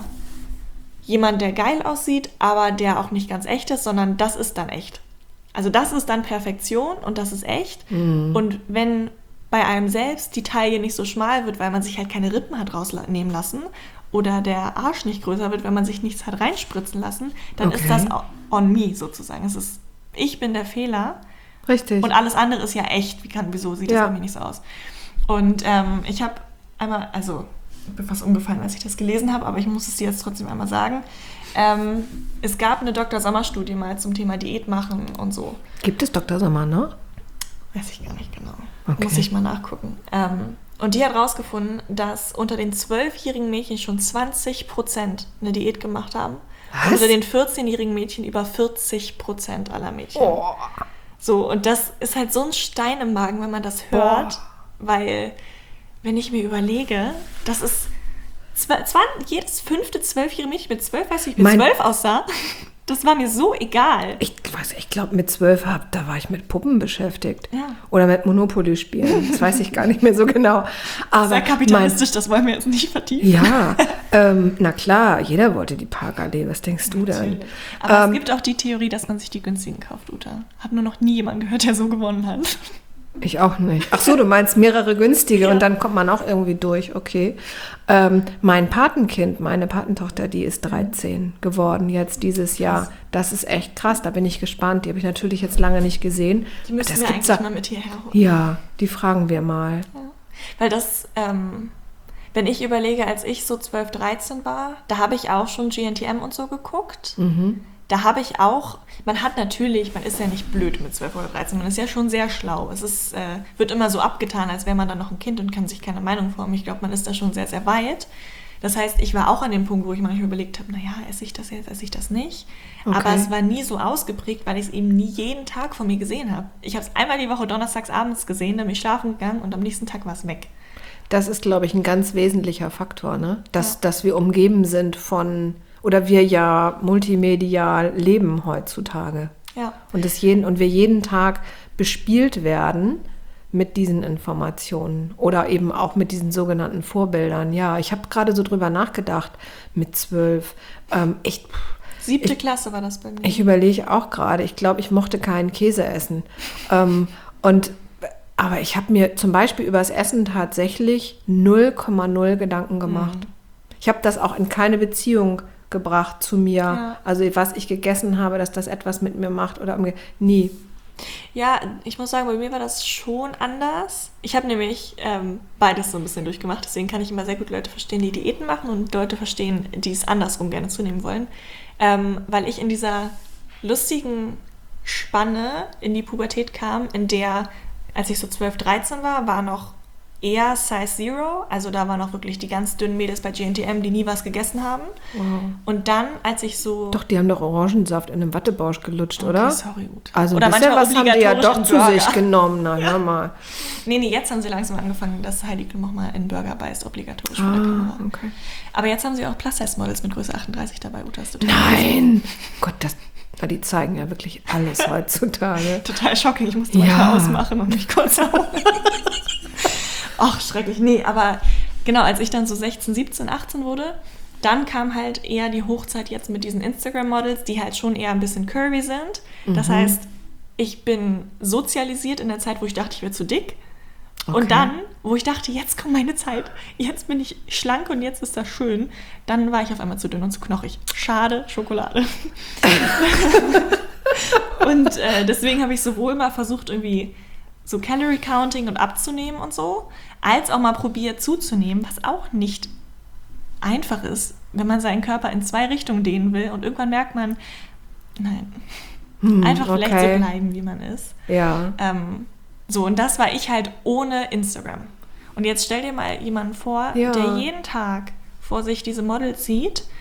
A: jemand, der geil aussieht, aber der auch nicht ganz echt ist, sondern das ist dann echt. Also das ist dann Perfektion und das ist echt.
B: Mhm.
A: Und wenn bei einem selbst die Taille nicht so schmal wird, weil man sich halt keine Rippen hat rausnehmen lassen oder der Arsch nicht größer wird, wenn man sich nichts hat reinspritzen lassen, dann
B: Okay.
A: ist das on me sozusagen. Es ist, ich bin der Fehler
B: Richtig.
A: und alles andere ist ja echt. Wie kann, wieso sieht
B: Ja.
A: das bei mir nicht so aus? Und ähm, ich habe einmal, also mir bin fast umgefallen, als ich das gelesen habe, aber ich muss es dir jetzt trotzdem einmal sagen. Ähm, es gab eine Doktor Sommer-Studie mal zum Thema Diät machen und so.
B: Gibt es Doktor Sommer, ne?
A: Weiß ich gar nicht genau.
B: Okay.
A: Muss ich mal nachgucken. Ähm, und die hat rausgefunden, dass unter den zwölfjährigen Mädchen schon zwanzig Prozent eine Diät gemacht haben.
B: Was?
A: Und unter den vierzehnjährigen Mädchen über vierzig Prozent aller Mädchen.
B: Oh.
A: So, und das ist halt so ein Stein im Magen, wenn man das hört,
B: Boah.
A: weil, wenn ich mir überlege, das ist zwa- zwan- jedes fünfte, zwölfjährige Mädchen mit zwölf, weißt du, wie ich mit
B: Mein-
A: zwölf aussah, das war mir so egal.
B: Ich weiß, ich glaube mit zwölf, hab, da war ich mit Puppen beschäftigt.
A: Ja.
B: Oder mit Monopoly spielen. Das weiß ich gar nicht mehr so genau. Aber
A: Sehr kapitalistisch, das wollen wir jetzt nicht vertiefen.
B: Ja, ähm, na klar, jeder wollte die Parkallee. Was denkst du denn?
A: Natürlich. Aber
B: Ähm,
A: es gibt auch die Theorie, dass man sich die günstigen kauft, Uta. Hab nur noch nie jemanden gehört, der so gewonnen hat.
B: Ich auch nicht. Ach so, du meinst mehrere günstige
A: Ja.
B: und dann kommt man auch irgendwie durch, okay. Ähm, mein Patenkind, meine Patentochter, die ist dreizehn geworden jetzt dieses Jahr. Das ist echt krass, da bin ich gespannt. Die habe ich natürlich jetzt lange nicht gesehen.
A: Die müssen
B: Das
A: wir
B: gibt's
A: eigentlich
B: da-
A: mal mit hierher holen.
B: Ja, die fragen wir mal.
A: Ja. Weil das, ähm, wenn ich überlege, als ich so zwölf, dreizehn war, da habe ich auch schon G N T M und so geguckt.
B: Mhm.
A: Da habe ich auch, man hat natürlich, man ist ja nicht blöd mit zwölf oder dreizehn, man ist ja schon sehr schlau. Es ist, äh, wird immer so abgetan, als wäre man dann noch ein Kind und kann sich keine Meinung formen. Ich glaube, man ist da schon sehr, sehr weit. Das heißt, ich war auch an dem Punkt, wo ich manchmal überlegt habe, naja, esse ich das jetzt, esse ich das nicht?
B: Okay.
A: Aber es war nie so ausgeprägt, weil ich es eben nie jeden Tag von mir gesehen habe. Ich habe es einmal die Woche donnerstags abends gesehen, dann bin ich schlafen gegangen und am nächsten Tag war es weg.
B: Das ist, glaube ich, ein ganz wesentlicher Faktor, ne? Dass,
A: Ja.
B: dass wir umgeben sind von, oder wir ja multimedial leben heutzutage.
A: Ja.
B: Und, das jeden, und wir jeden Tag bespielt werden mit diesen Informationen oder eben auch mit diesen sogenannten Vorbildern. Ja, ich habe gerade so drüber nachgedacht mit zwölf. Ähm, ich
A: Siebte
B: Ich-
A: Klasse war das bei mir.
B: ich überlege auch gerade, ich glaube, ich mochte keinen Käse essen. ähm, und, aber ich habe mir zum Beispiel über das Essen tatsächlich null Komma null Gedanken gemacht. Ich habe das auch in keine Beziehung gebracht zu mir.
A: Ja.
B: Also was ich gegessen habe, dass das etwas mit mir macht oder umge- nie.
A: Ja, ich muss sagen, bei mir war das schon anders. Ich habe nämlich ähm, beides so ein bisschen durchgemacht, deswegen kann ich immer sehr gut Leute verstehen, die Diäten machen und Leute verstehen, die es andersrum gerne zunehmen wollen. Ähm, weil ich in dieser lustigen Spanne in die Pubertät kam, in der, als ich so zwölf, dreizehn war, war noch eher Size Zero, also da waren noch wirklich die ganz dünnen Mädels bei G N T M, die nie was gegessen haben.
B: Wow.
A: Und dann, als ich so...
B: Doch, die haben doch Orangensaft in einem Wattebausch gelutscht,
A: Okay,
B: oder?
A: sorry, gut.
B: Also
A: Oder
B: ein bisschen
A: manchmal
B: was haben die ja
A: obligatorisch
B: doch
A: in
B: zu
A: Burger.
B: sich genommen. Na, hör mal.
A: Nee, nee, jetzt haben sie langsam angefangen, dass Heidi Klum auch mal in Burger beißt, obligatorisch vor der
B: Ah,
A: Kamera.
B: okay.
A: Aber jetzt haben sie auch Plus-Size-Models mit Größe achtunddreißig dabei. Uta, ist total crazy.
B: Nein! Gott, das, na, die zeigen ja wirklich alles heutzutage.
A: Total shocking. Ich musste
B: Ja.
A: manchmal ausmachen und mich kurz hauen. Ach, schrecklich. Nee, aber genau, als ich dann so sechzehn, siebzehn, achtzehn wurde, dann kam halt eher die Hochzeit jetzt mit diesen Instagram-Models, die halt schon eher ein bisschen curvy sind. Das
B: Mhm.
A: heißt, ich bin sozialisiert in der Zeit, wo ich dachte, ich werde zu dick.
B: Okay.
A: Und dann, wo ich dachte, jetzt kommt meine Zeit, jetzt bin ich schlank und jetzt ist das schön, dann war ich auf einmal zu dünn und zu knochig. Schade, Schokolade. Und äh, deswegen habe ich sowohl mal versucht, irgendwie so Calorie Counting und abzunehmen und so, als auch mal probiert zuzunehmen, was auch nicht einfach ist, wenn man seinen Körper in zwei Richtungen dehnen will und irgendwann merkt man, nein,
B: Hm,
A: einfach vielleicht
B: okay.
A: so bleiben, wie man ist.
B: Ja.
A: Ähm, so, und das war ich halt ohne Instagram. Und jetzt stell dir mal jemanden vor,
B: Ja.
A: der jeden Tag vor sich diese Models sieht,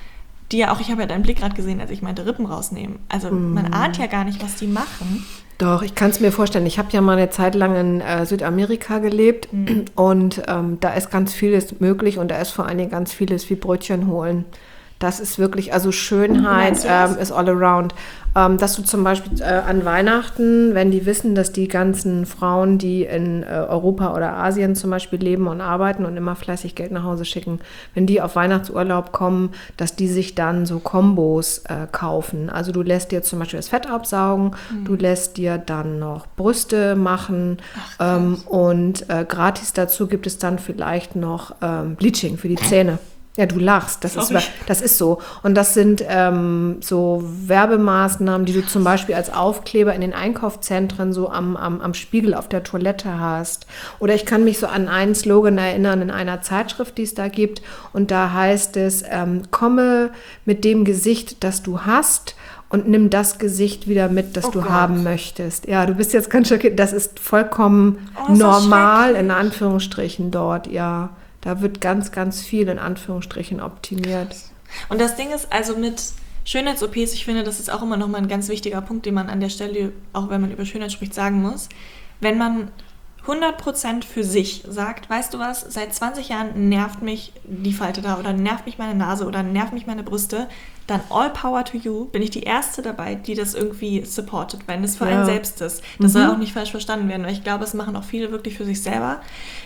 A: die ja auch, ich habe ja deinen Blick gerade gesehen, als ich meinte, Rippen rausnehmen. Also mm. man ahnt ja gar nicht, was die machen.
B: Doch, ich kann es mir vorstellen. Ich habe ja mal eine Zeit lang in äh, Südamerika gelebt mm. und ähm, da ist ganz vieles möglich und da ist vor allen Dingen ganz vieles wie Brötchen holen. Das ist wirklich, also Schönheit ähm, ist all around. Ähm, dass du zum Beispiel äh, an Weihnachten, wenn die wissen, dass die ganzen Frauen, die in äh, Europa oder Asien zum Beispiel leben und arbeiten und immer fleißig Geld nach Hause schicken, wenn die auf Weihnachtsurlaub kommen, dass die sich dann so Kombos äh, kaufen. Also du lässt dir zum Beispiel das Fett absaugen, mhm. du lässt dir dann noch Brüste machen Ach, ähm, und äh, gratis dazu gibt es dann vielleicht noch ähm, Bleaching für die Zähne. Ja, du lachst, das ist, das ist so. Und das sind ähm, so Werbemaßnahmen, die du zum Beispiel als Aufkleber in den Einkaufszentren so am, am, am Spiegel auf der Toilette hast. Oder ich kann mich so an einen Slogan erinnern in einer Zeitschrift, die es da gibt. Und da heißt es, ähm, komme mit dem Gesicht, das du hast und nimm das Gesicht wieder mit, das oh du Gott. haben möchtest. Ja, du bist jetzt ganz schockiert. Das ist vollkommen oh, normal, in Anführungsstrichen dort, ja. Da wird ganz, ganz viel in Anführungsstrichen optimiert.
A: Und das Ding ist also mit Schönheits-O Ps, ich finde, das ist auch immer noch mal ein ganz wichtiger Punkt, den man an der Stelle, auch wenn man über Schönheit spricht, sagen muss. Wenn man hundert Prozent für sich sagt, weißt du was, seit zwanzig Jahren nervt mich die Falte da oder nervt mich meine Nase oder nervt mich meine Brüste, dann all power to you, bin ich die Erste dabei, die das irgendwie supportet, wenn es für ja. einen selbst ist. Das mhm. soll auch nicht falsch verstanden werden, weil ich glaube, es machen auch viele wirklich für sich selber.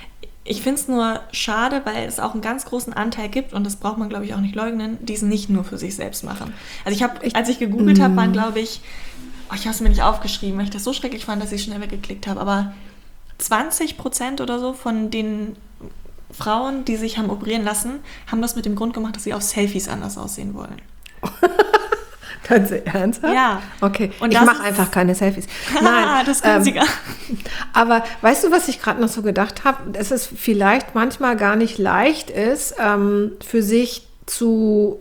A: Ich finde es nur schade, weil es auch einen ganz großen Anteil gibt, und das braucht man, glaube ich, auch nicht leugnen, die es nicht nur für sich selbst machen. Also ich habe, als ich gegoogelt mm. habe, waren, glaube ich, oh, ich habe es mir nicht aufgeschrieben, weil ich das so schrecklich fand, dass ich schnell weggeklickt habe, aber zwanzig Prozent oder so von den Frauen, die sich haben operieren lassen, haben das mit dem Grund gemacht, dass sie auf Selfies anders aussehen wollen.
B: Ganz ernsthaft?
A: Ja.
B: Okay, und ich mache einfach keine Selfies.
A: Nein, das ist günstiger.
B: Ähm, aber weißt du, was ich gerade noch so gedacht habe? Dass es vielleicht manchmal gar nicht leicht ist, ähm, für sich zu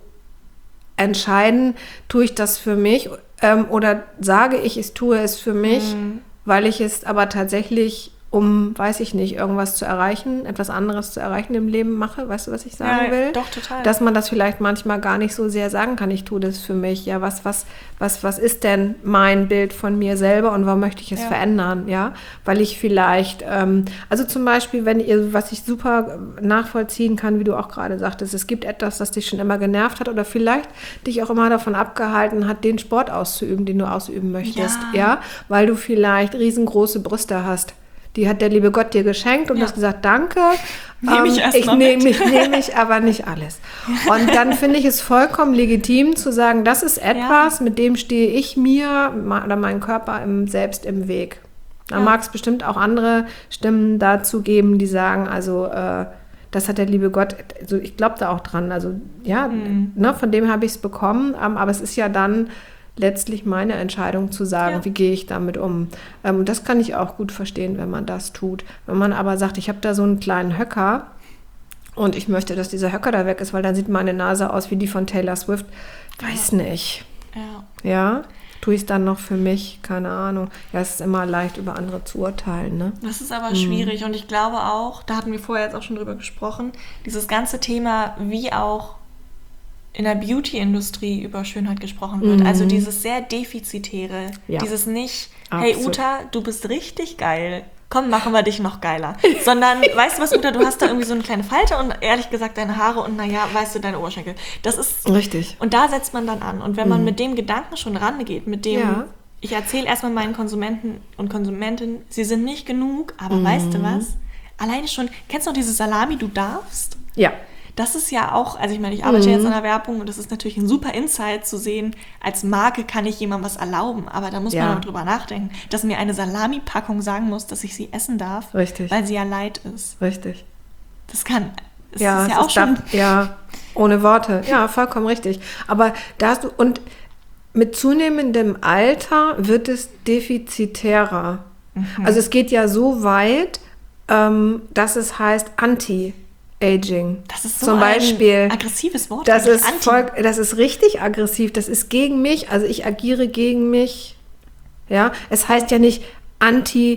B: entscheiden, tue ich das für mich ähm, oder sage ich, ich tue es für mich, mhm. weil ich es aber tatsächlich, um, weiß ich nicht, irgendwas zu erreichen, etwas anderes zu erreichen im Leben mache. Weißt du, was ich sagen
A: ja,
B: will?
A: Doch, total.
B: Dass man das vielleicht manchmal gar nicht so sehr sagen kann, ich tue das für mich. Ja, was, was, was, was ist denn mein Bild von mir selber und warum möchte ich es ja. verändern? Ja, weil ich vielleicht, ähm, also zum Beispiel, wenn ihr, was ich super nachvollziehen kann, wie du auch gerade sagtest, es gibt etwas, das dich schon immer genervt hat oder vielleicht dich auch immer davon abgehalten hat, den Sport auszuüben, den du ausüben möchtest. Ja, ja? Weil du vielleicht riesengroße Brüste hast. Die hat der liebe Gott dir geschenkt und ja. du hast gesagt, danke.
A: Nehme ich erst
B: ich
A: mal
B: nehme
A: mit.
B: ich, nehm ich aber nicht alles. Und dann finde ich es vollkommen legitim zu sagen, das ist etwas, ja. mit dem stehe ich mir oder meinem Körper im, selbst im Weg. Da ja. mag es bestimmt auch andere Stimmen dazu geben, die sagen, also äh, das hat der liebe Gott, also ich glaube da auch dran. Also ja, mhm. ne, von dem habe ich es bekommen, aber es ist ja dann letztlich meine Entscheidung zu sagen, ja. wie gehe ich damit um. Ähm, das kann ich auch gut verstehen, wenn man das tut. Wenn man aber sagt, ich habe da so einen kleinen Höcker und ich möchte, dass dieser Höcker da weg ist, weil dann sieht meine Nase aus wie die von Taylor Swift. Weiß ja. nicht.
A: Ja.
B: Ja? Tue ich es dann noch für mich? Keine Ahnung. Ja, es ist immer leicht, über andere zu urteilen. Ne?
A: Das ist aber mhm. schwierig und ich glaube auch, da hatten wir vorher jetzt auch schon drüber gesprochen, dieses ganze Thema, wie auch in der Beauty-Industrie über Schönheit gesprochen wird. Mhm. Also dieses sehr Defizitäre. Ja. Dieses nicht, hey Absolut. Uta, du bist richtig geil. Komm, machen wir dich noch geiler. Sondern, weißt du was, Uta, du hast da irgendwie so eine kleine Falte und ehrlich gesagt deine Haare und naja, weißt du, deine Oberschenkel. Das ist...
B: Richtig.
A: Und da setzt man dann an. Und wenn man mhm. mit dem Gedanken schon rangeht, mit dem... Ja. Ich erzähle erstmal meinen Konsumenten und Konsumentinnen, sie sind nicht genug, aber mhm. weißt du was? Alleine schon, kennst du noch diese Salami, du darfst?
B: Ja.
A: Das ist ja auch, also ich meine, ich arbeite mhm. jetzt an der Werbung und das ist natürlich ein super Insight zu sehen, als Marke kann ich jemandem was erlauben, aber da muss ja. man auch drüber nachdenken, dass mir eine Salami-Packung sagen muss, dass ich sie essen darf,
B: Richtig.
A: weil sie ja light ist.
B: Richtig.
A: Das kann, das
B: ja,
A: ist ja auch
B: ist
A: schon...
B: Da, ja, ohne Worte. Ja, vollkommen richtig. Aber da hast du, und mit zunehmendem Alter wird es defizitärer. Mhm. Also es geht ja so weit, ähm, dass es heißt Anti- Aging.
A: Das ist so
B: Zum Beispiel,
A: ein aggressives Wort.
B: Das ist, voll, das ist richtig aggressiv. Das ist gegen mich. Also ich agiere gegen mich. Ja, es heißt ja nicht Anti-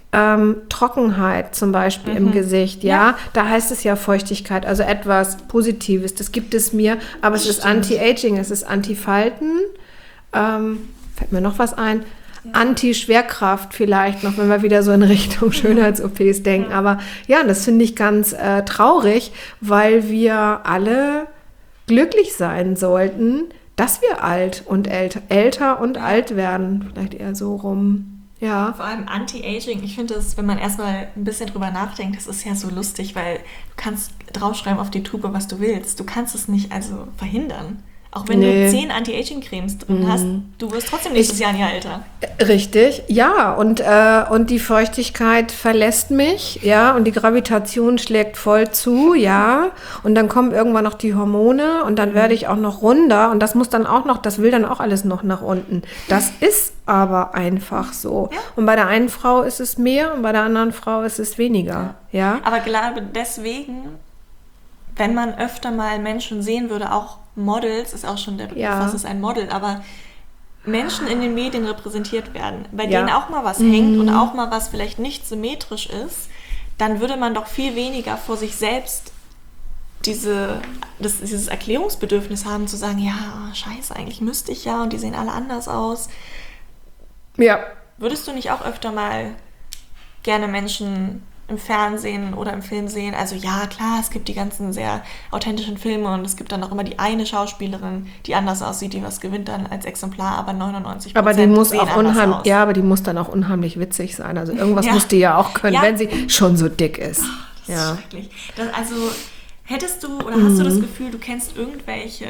B: ähm, Trockenheit zum Beispiel mhm. im Gesicht, ja? ja, da heißt es ja Feuchtigkeit, also etwas Positives, das gibt es mir, aber es Stimmt. ist Anti-Aging, es ist Anti-Falten, ähm, fällt mir noch was ein, ja. Anti-Schwerkraft vielleicht noch, wenn wir wieder so in Richtung Schönheits-O Ps denken, ja. aber ja, das finde ich ganz äh, traurig, weil wir alle glücklich sein sollten, dass wir alt und älter, älter und ja. alt werden, vielleicht eher so rum. Ja.
A: Vor allem Anti-Aging, ich finde das, wenn man erstmal ein bisschen drüber nachdenkt, das ist ja so lustig, weil du kannst draufschreiben auf die Tube, was du willst. Du kannst es nicht also verhindern. Auch wenn nee. du zehn Anti-Aging-Cremes drin mm. hast, du wirst trotzdem nächstes ich, Jahr ein Jahr älter.
B: Richtig, ja. Und, äh, und die Feuchtigkeit verlässt mich, ja. Und die Gravitation schlägt voll zu, ja. Und dann kommen irgendwann noch die Hormone und dann werde ich auch noch runder. Und das muss dann auch noch, das will dann auch alles noch nach unten. Das ist aber einfach so. Ja. Und bei der einen Frau ist es mehr und bei der anderen Frau ist es weniger, ja. ja?
A: Aber glaube deswegen, wenn man öfter mal Menschen sehen würde, auch Models, ist auch schon der Begriff, ja. was ist ein Model, aber Menschen in den Medien repräsentiert werden, bei ja. denen auch mal was mhm. hängt und auch mal was vielleicht nicht symmetrisch ist, dann würde man doch viel weniger vor sich selbst diese, das, dieses Erklärungsbedürfnis haben, zu sagen, ja, scheiße, eigentlich müsste ich ja und die sehen alle anders aus.
B: Ja.
A: Würdest du nicht auch öfter mal gerne Menschen im Fernsehen oder im Film sehen? Also ja, klar, es gibt die ganzen sehr authentischen Filme und es gibt dann auch immer die eine Schauspielerin, die anders aussieht, die was gewinnt dann als Exemplar, aber neunundneunzig Prozent
B: aber die muss
A: sehen
B: auch unheimlich, ja, aber die muss dann auch unheimlich witzig sein. Also irgendwas
A: ja.
B: muss die ja auch können,
A: ja.
B: wenn sie schon so dick ist.
A: Oh, das
B: ja.
A: ist schrecklich. Das, also hättest du oder hast mhm. du das Gefühl, du kennst irgendwelche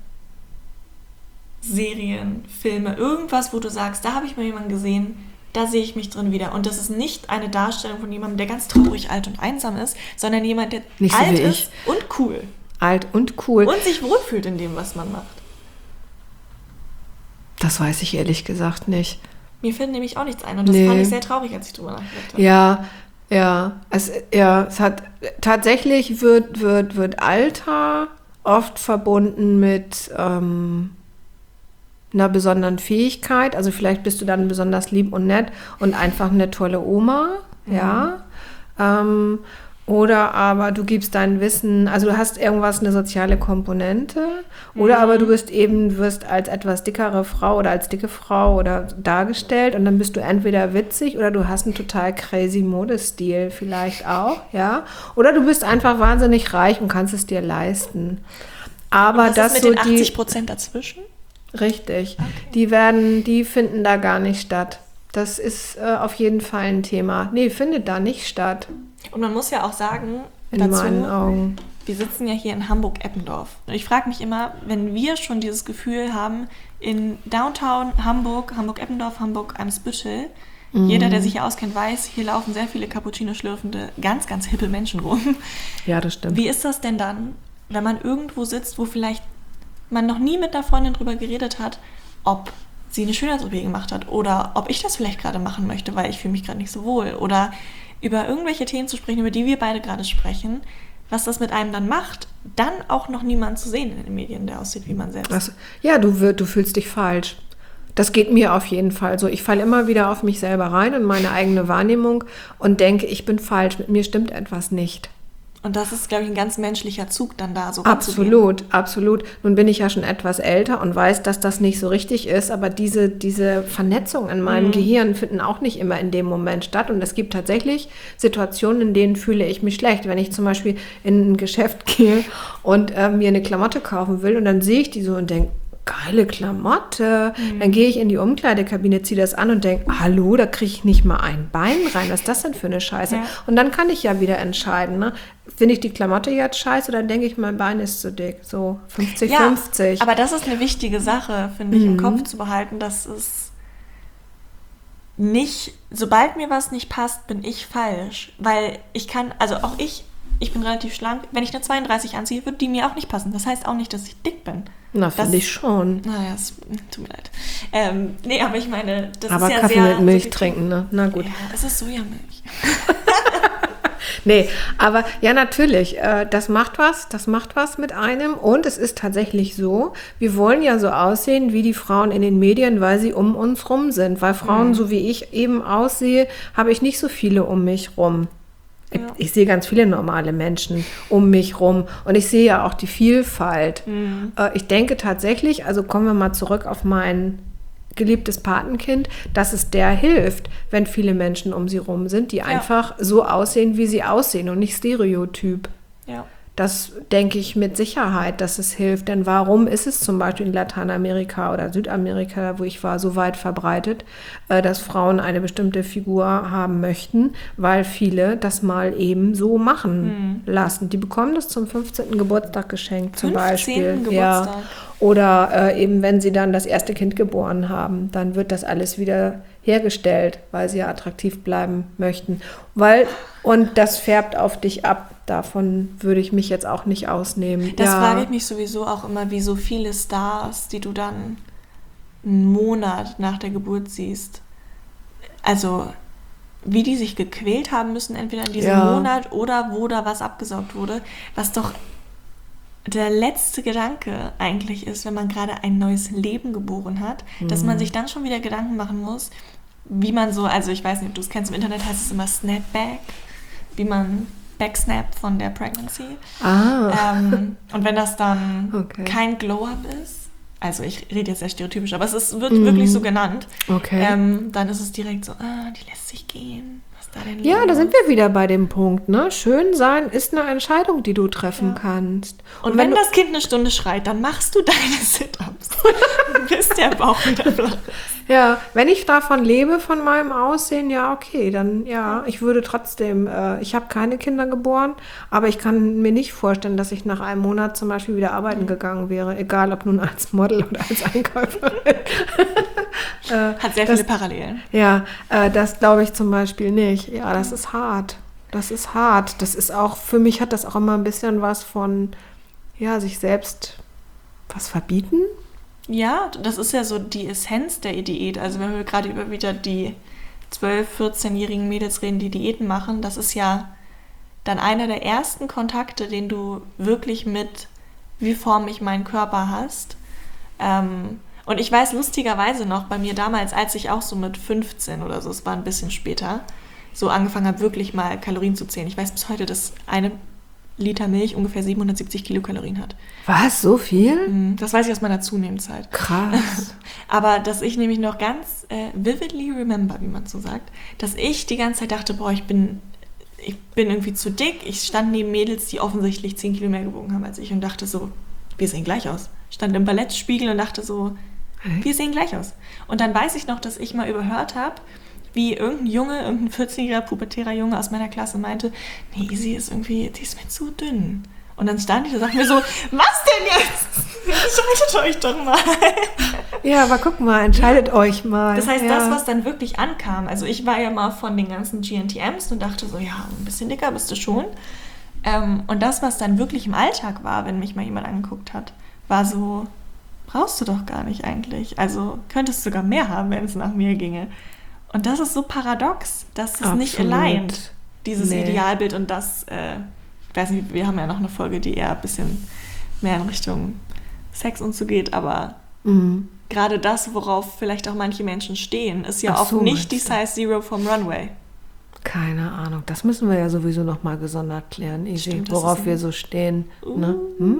A: Serien, Filme, irgendwas, wo du sagst, da habe ich mal jemanden gesehen, da sehe ich mich drin wieder. Und das ist nicht eine Darstellung von jemandem, der ganz traurig, alt und einsam ist, sondern jemand, der
B: nicht
A: alt
B: so
A: ist und cool.
B: Alt und cool.
A: Und sich wohlfühlt in dem, was man macht.
B: Das weiß ich ehrlich gesagt nicht.
A: Mir fällt nämlich auch nichts ein. Und das nee. fand ich sehr traurig, als ich drüber nachgedacht habe.
B: Ja, ja. Es, ja, es hat tatsächlich wird, wird, wird Alter oft verbunden mit ähm, einer besonderen Fähigkeit, also vielleicht bist du dann besonders lieb und nett und einfach eine tolle Oma, mhm. ja, ähm, oder aber du gibst dein Wissen, also du hast irgendwas, eine soziale Komponente, oder mhm. aber du bist eben, wirst als etwas dickere Frau oder als dicke Frau oder dargestellt und dann bist du entweder witzig oder du hast einen total crazy Modestil vielleicht auch, ja, oder du bist einfach wahnsinnig reich und kannst es dir leisten. Aber
A: und was
B: das
A: ist mit
B: so
A: den achtzig Prozent dazwischen?
B: Richtig. Okay. Die werden, die finden da gar nicht statt. Das ist äh, auf jeden Fall ein Thema. Nee, findet da nicht statt.
A: Und man muss ja auch sagen,
B: in
A: dazu,
B: meinen Augen.
A: Wir sitzen ja hier in Hamburg-Eppendorf. Und ich frage mich immer, wenn wir schon dieses Gefühl haben, in Downtown Hamburg, Hamburg-Eppendorf, Hamburg-Eimsbüttel, mhm. jeder, der sich hier auskennt, weiß, hier laufen sehr viele Cappuccino-schlürfende, ganz, ganz hippe Menschen rum.
B: Ja, das stimmt.
A: Wie ist das denn dann, wenn man irgendwo sitzt, wo vielleicht man noch nie mit einer Freundin drüber geredet hat, ob sie eine Schönheits-O P gemacht hat oder ob ich das vielleicht gerade machen möchte, weil ich fühle mich gerade nicht so wohl, oder über irgendwelche Themen zu sprechen, über die wir beide gerade sprechen, was das mit einem dann macht, dann auch noch niemanden zu sehen in den Medien, der aussieht wie man selbst.
B: Also, ja, du, wirst, du fühlst dich falsch. Das geht mir auf jeden Fall so. Ich falle immer wieder auf mich selber rein und meine eigene Wahrnehmung und denke, ich bin falsch, mit mir stimmt etwas nicht.
A: Und das ist, glaube ich, ein ganz menschlicher Zug, dann da so
B: Absolut, absolut. Nun bin ich ja schon etwas älter und weiß, dass das nicht so richtig ist, aber diese, diese Vernetzung in meinem mhm. Gehirn finden auch nicht immer in dem Moment statt. Und es gibt tatsächlich Situationen, in denen fühle ich mich schlecht. Wenn ich zum Beispiel in ein Geschäft gehe und äh, mir eine Klamotte kaufen will und dann sehe ich die so und denke, geile Klamotte. Mhm. Dann gehe ich in die Umkleidekabine, ziehe das an und denke, hallo, da kriege ich nicht mal ein Bein rein. Was ist das denn für eine Scheiße? Ja. Und dann kann ich ja wieder entscheiden, ne? Finde ich die Klamotte jetzt scheiße oder denke ich, mein Bein ist zu dick? So fünfzig fünfzig.
A: Ja, aber das ist eine wichtige Sache, finde ich, mhm. im Kopf zu behalten, dass es nicht, sobald mir was nicht passt, bin ich falsch. Weil ich kann, also auch ich, ich bin relativ schlank. Wenn ich eine zweiunddreißig anziehe, würde die mir auch nicht passen. Das heißt auch nicht, dass ich dick bin.
B: Na, finde ich schon.
A: Naja, es tut mir leid. Ähm, nee, aber ich meine, das
B: aber
A: ist ja
B: Kaffee
A: sehr...
B: mit Milch
A: so
B: trinken, ne? Na gut.
A: Ja, es ist Sojamilch.
B: Nee, aber ja, natürlich, äh, das macht was, das macht was mit einem und es ist tatsächlich so, wir wollen ja so aussehen wie die Frauen in den Medien, weil sie um uns rum sind, weil Frauen, mhm. so wie ich eben aussehe, habe ich nicht so viele um mich rum. Ich, ja. ich sehe ganz viele normale Menschen um mich rum und ich sehe ja auch die Vielfalt. Mhm. Äh, ich denke tatsächlich, also kommen wir mal zurück auf mein geliebtes Patenkind, dass es der hilft, wenn viele Menschen um sie rum sind, die ja. einfach so aussehen, wie sie aussehen und nicht stereotyp.
A: Ja.
B: Das denke ich mit Sicherheit, dass es hilft. Denn warum ist es zum Beispiel in Lateinamerika oder Südamerika, wo ich war, so weit verbreitet, äh, dass Frauen eine bestimmte Figur haben möchten? Weil viele das mal eben so machen hm. lassen. Die bekommen das zum fünfzehnten Geburtstag geschenkt zum Beispiel.
A: Geburtstag.
B: Ja. Oder äh, eben, wenn sie dann das erste Kind geboren haben, dann wird das alles wieder hergestellt, weil sie ja attraktiv bleiben möchten. Weil, und das färbt auf dich ab. Davon würde ich mich jetzt auch nicht ausnehmen.
A: Das
B: ja.
A: frage ich mich sowieso auch immer, wie so viele Stars, die du dann einen Monat nach der Geburt siehst, also wie die sich gequält haben müssen, entweder in diesem ja. Monat oder wo da was abgesaugt wurde, was doch der letzte Gedanke eigentlich ist, wenn man gerade ein neues Leben geboren hat, mhm. dass man sich dann schon wieder Gedanken machen muss, wie man so, also ich weiß nicht, ob du es kennst, im Internet heißt es immer Snapback, wie man Backsnap von der Pregnancy.
B: Ah.
A: Ähm, und wenn das dann
B: okay.
A: kein Glow-Up ist, also ich rede jetzt sehr stereotypisch, aber es ist, wird mhm. wirklich so genannt,
B: okay.
A: ähm, dann ist es direkt so, ah, die lässt sich gehen. Was da denn
B: ja,
A: los?
B: da sind wir wieder bei dem Punkt, ne? Schön sein ist eine Entscheidung, die du treffen ja. kannst.
A: Und, Und wenn, wenn das Kind eine Stunde schreit, dann machst du deine Sit-Ups, bis der Bauch wieder flach ist.
B: Ja, wenn ich davon lebe, von meinem Aussehen, ja, okay, dann ja, ich würde trotzdem, äh, ich habe keine Kinder geboren, aber ich kann mir nicht vorstellen, dass ich nach einem Monat zum Beispiel wieder arbeiten mhm. gegangen wäre, egal ob nun als Model oder als Einkäuferin.
A: äh, Hat sehr
B: das,
A: viele Parallelen.
B: Ja, äh, das glaube ich zum Beispiel nicht. Ja, das ist hart. Das ist hart. Das ist auch, für mich hat das auch immer ein bisschen was von, ja, sich selbst was verbieten.
A: Ja, das ist ja so die Essenz der Diät. Also wenn wir gerade über wieder die zwölf-, vierzehnjährigen Mädels reden, die Diäten machen, das ist ja dann einer der ersten Kontakte, den du wirklich mit, wie forme ich meinen Körper hast. Ähm, und ich weiß lustigerweise noch, bei mir damals, als ich auch so mit fünfzehn oder so, es war ein bisschen später, so angefangen habe, wirklich mal Kalorien zu zählen. Ich weiß bis heute, dass eine Liter Milch ungefähr siebenhundertsiebzig Kilokalorien hat.
B: Was? So viel?
A: Das weiß ich aus meiner Zunehmenzeit.
B: Krass.
A: Aber dass ich nämlich noch ganz äh, vividly remember, wie man so sagt, dass ich die ganze Zeit dachte, boah, ich bin, ich bin irgendwie zu dick. Ich stand neben Mädels, die offensichtlich zehn Kilo mehr gewogen haben als ich und dachte so, wir sehen gleich aus. Ich stand im Ballettspiegel und dachte so, hey? Wir sehen gleich aus. Und dann weiß ich noch, dass ich mal überhört habe, wie irgendein Junge, irgendein vierzehnjähriger pubertärer Junge aus meiner Klasse meinte, nee, sie ist irgendwie, die ist mir zu dünn. Und dann stand ich und sagte mir so, was denn jetzt? Entscheidet euch doch mal.
B: Ja, aber guck mal, entscheidet euch mal.
A: Das heißt,
B: ja.
A: das, was dann wirklich ankam, also ich war ja mal von den ganzen G N T Ms und dachte so, ja, ein bisschen dicker bist du schon. Ähm, und das, was dann wirklich im Alltag war, wenn mich mal jemand angeguckt hat, war so, brauchst du doch gar nicht eigentlich. Also könntest du sogar mehr haben, wenn es nach mir ginge. Und das ist so paradox, dass es
B: Absolut.
A: nicht alleint, dieses
B: nee.
A: Idealbild und das, äh, ich weiß nicht, wir haben ja noch eine Folge, die eher ein bisschen mehr in Richtung Sex und so geht, aber mhm. gerade das, worauf vielleicht auch manche Menschen stehen, ist ja
B: Ach so,
A: auch nicht die Size Zero vom Runway.
B: Keine Ahnung, das müssen wir ja sowieso nochmal gesondert klären, Easy,
A: Stimmt,
B: worauf
A: ist
B: wir so stehen.
A: Uh,
B: ne?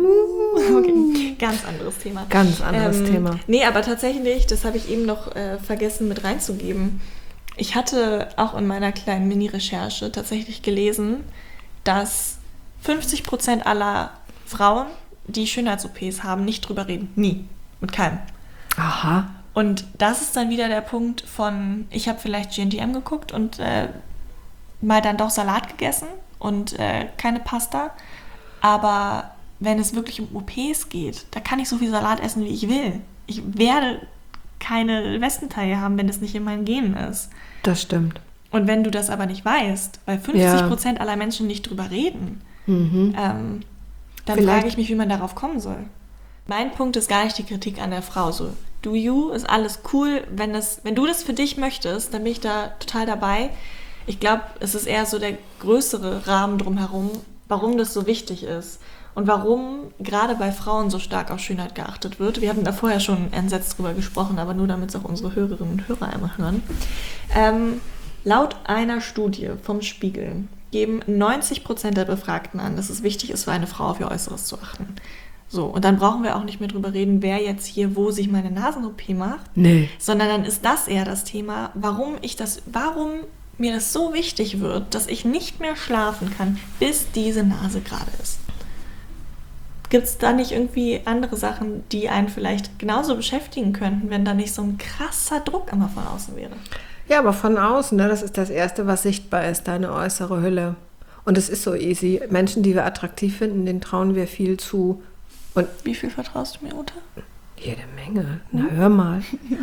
A: Okay, ganz anderes Thema.
B: Ganz anderes
A: ähm,
B: Thema.
A: Nee, aber tatsächlich, das habe ich eben noch äh, vergessen mit reinzugeben. Ich hatte auch in meiner kleinen Mini-Recherche tatsächlich gelesen, dass fünfzig Prozent aller Frauen, die Schönheits-O Ps haben, nicht drüber reden. Nie. Mit keinem.
B: Aha.
A: Und das ist dann wieder der Punkt von, ich habe vielleicht G N T M geguckt und äh, mal dann doch Salat gegessen und äh, keine Pasta. Aber wenn es wirklich um O Ps geht, da kann ich so viel Salat essen, wie ich will. Ich werde keine Westentaille haben, wenn das nicht in meinen Genen ist.
B: Das stimmt.
A: Und wenn du das aber nicht weißt, weil fünfzig Prozent ja. aller Menschen nicht drüber reden, mhm. ähm, dann Vielleicht. frage ich mich, wie man darauf kommen soll. Mein Punkt ist gar nicht die Kritik an der Frau. So, do you, ist alles cool. Wenn, das, wenn du das für dich möchtest, dann bin ich da total dabei. Ich glaube, es ist eher so der größere Rahmen drumherum, warum das so wichtig ist. Und warum gerade bei Frauen so stark auf Schönheit geachtet wird. Wir hatten da vorher schon entsetzt drüber gesprochen, aber nur damit es auch unsere Hörerinnen und Hörer einmal hören. Ähm, laut einer Studie vom Spiegel geben neunzig Prozent der Befragten an, dass es wichtig ist, für eine Frau auf ihr Äußeres zu achten. So, und dann brauchen wir auch nicht mehr drüber reden, wer jetzt hier wo sich meine Nasen-O P macht.
B: Nee.
A: Sondern dann ist das eher das Thema, warum ich das, warum mir das so wichtig wird, dass ich nicht mehr schlafen kann, bis diese Nase gerade ist. Gibt es da nicht irgendwie andere Sachen, die einen vielleicht genauso beschäftigen könnten, wenn da nicht so ein krasser Druck immer von außen wäre?
B: Ja, aber von außen, ne, das ist das Erste, was sichtbar ist, deine äußere Hülle. Und es ist so easy. Menschen, die wir attraktiv finden, denen trauen wir viel zu. Und
A: wie viel vertraust du mir, Uta?
B: Jede Menge. Na, hör mal.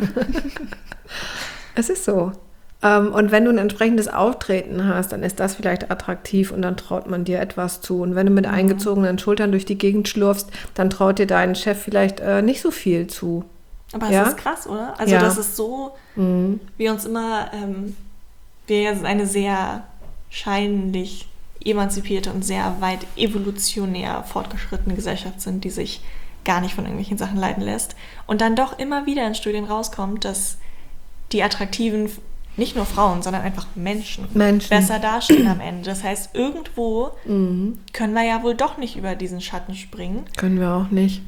B: Es ist so. Und wenn du ein entsprechendes Auftreten hast, dann ist das vielleicht attraktiv und dann traut man dir etwas zu. Und wenn du mit eingezogenen Schultern durch die Gegend schlurfst, dann traut dir dein Chef vielleicht äh, nicht so viel zu.
A: Aber
B: ja?
A: das ist krass, oder? Also
B: ja.
A: das ist so, mhm. wir uns immer, ähm, wir eine sehr scheinlich emanzipierte und sehr weit evolutionär fortgeschrittene Gesellschaft sind, die sich gar nicht von irgendwelchen Sachen leiten lässt. Und dann doch immer wieder in Studien rauskommt, dass die attraktiven nicht nur Frauen, sondern einfach Menschen,
B: Menschen.
A: besser dastehen am Ende. Das heißt, irgendwo
B: mhm.
A: können wir ja wohl doch nicht über diesen Schatten springen.
B: Können wir auch nicht.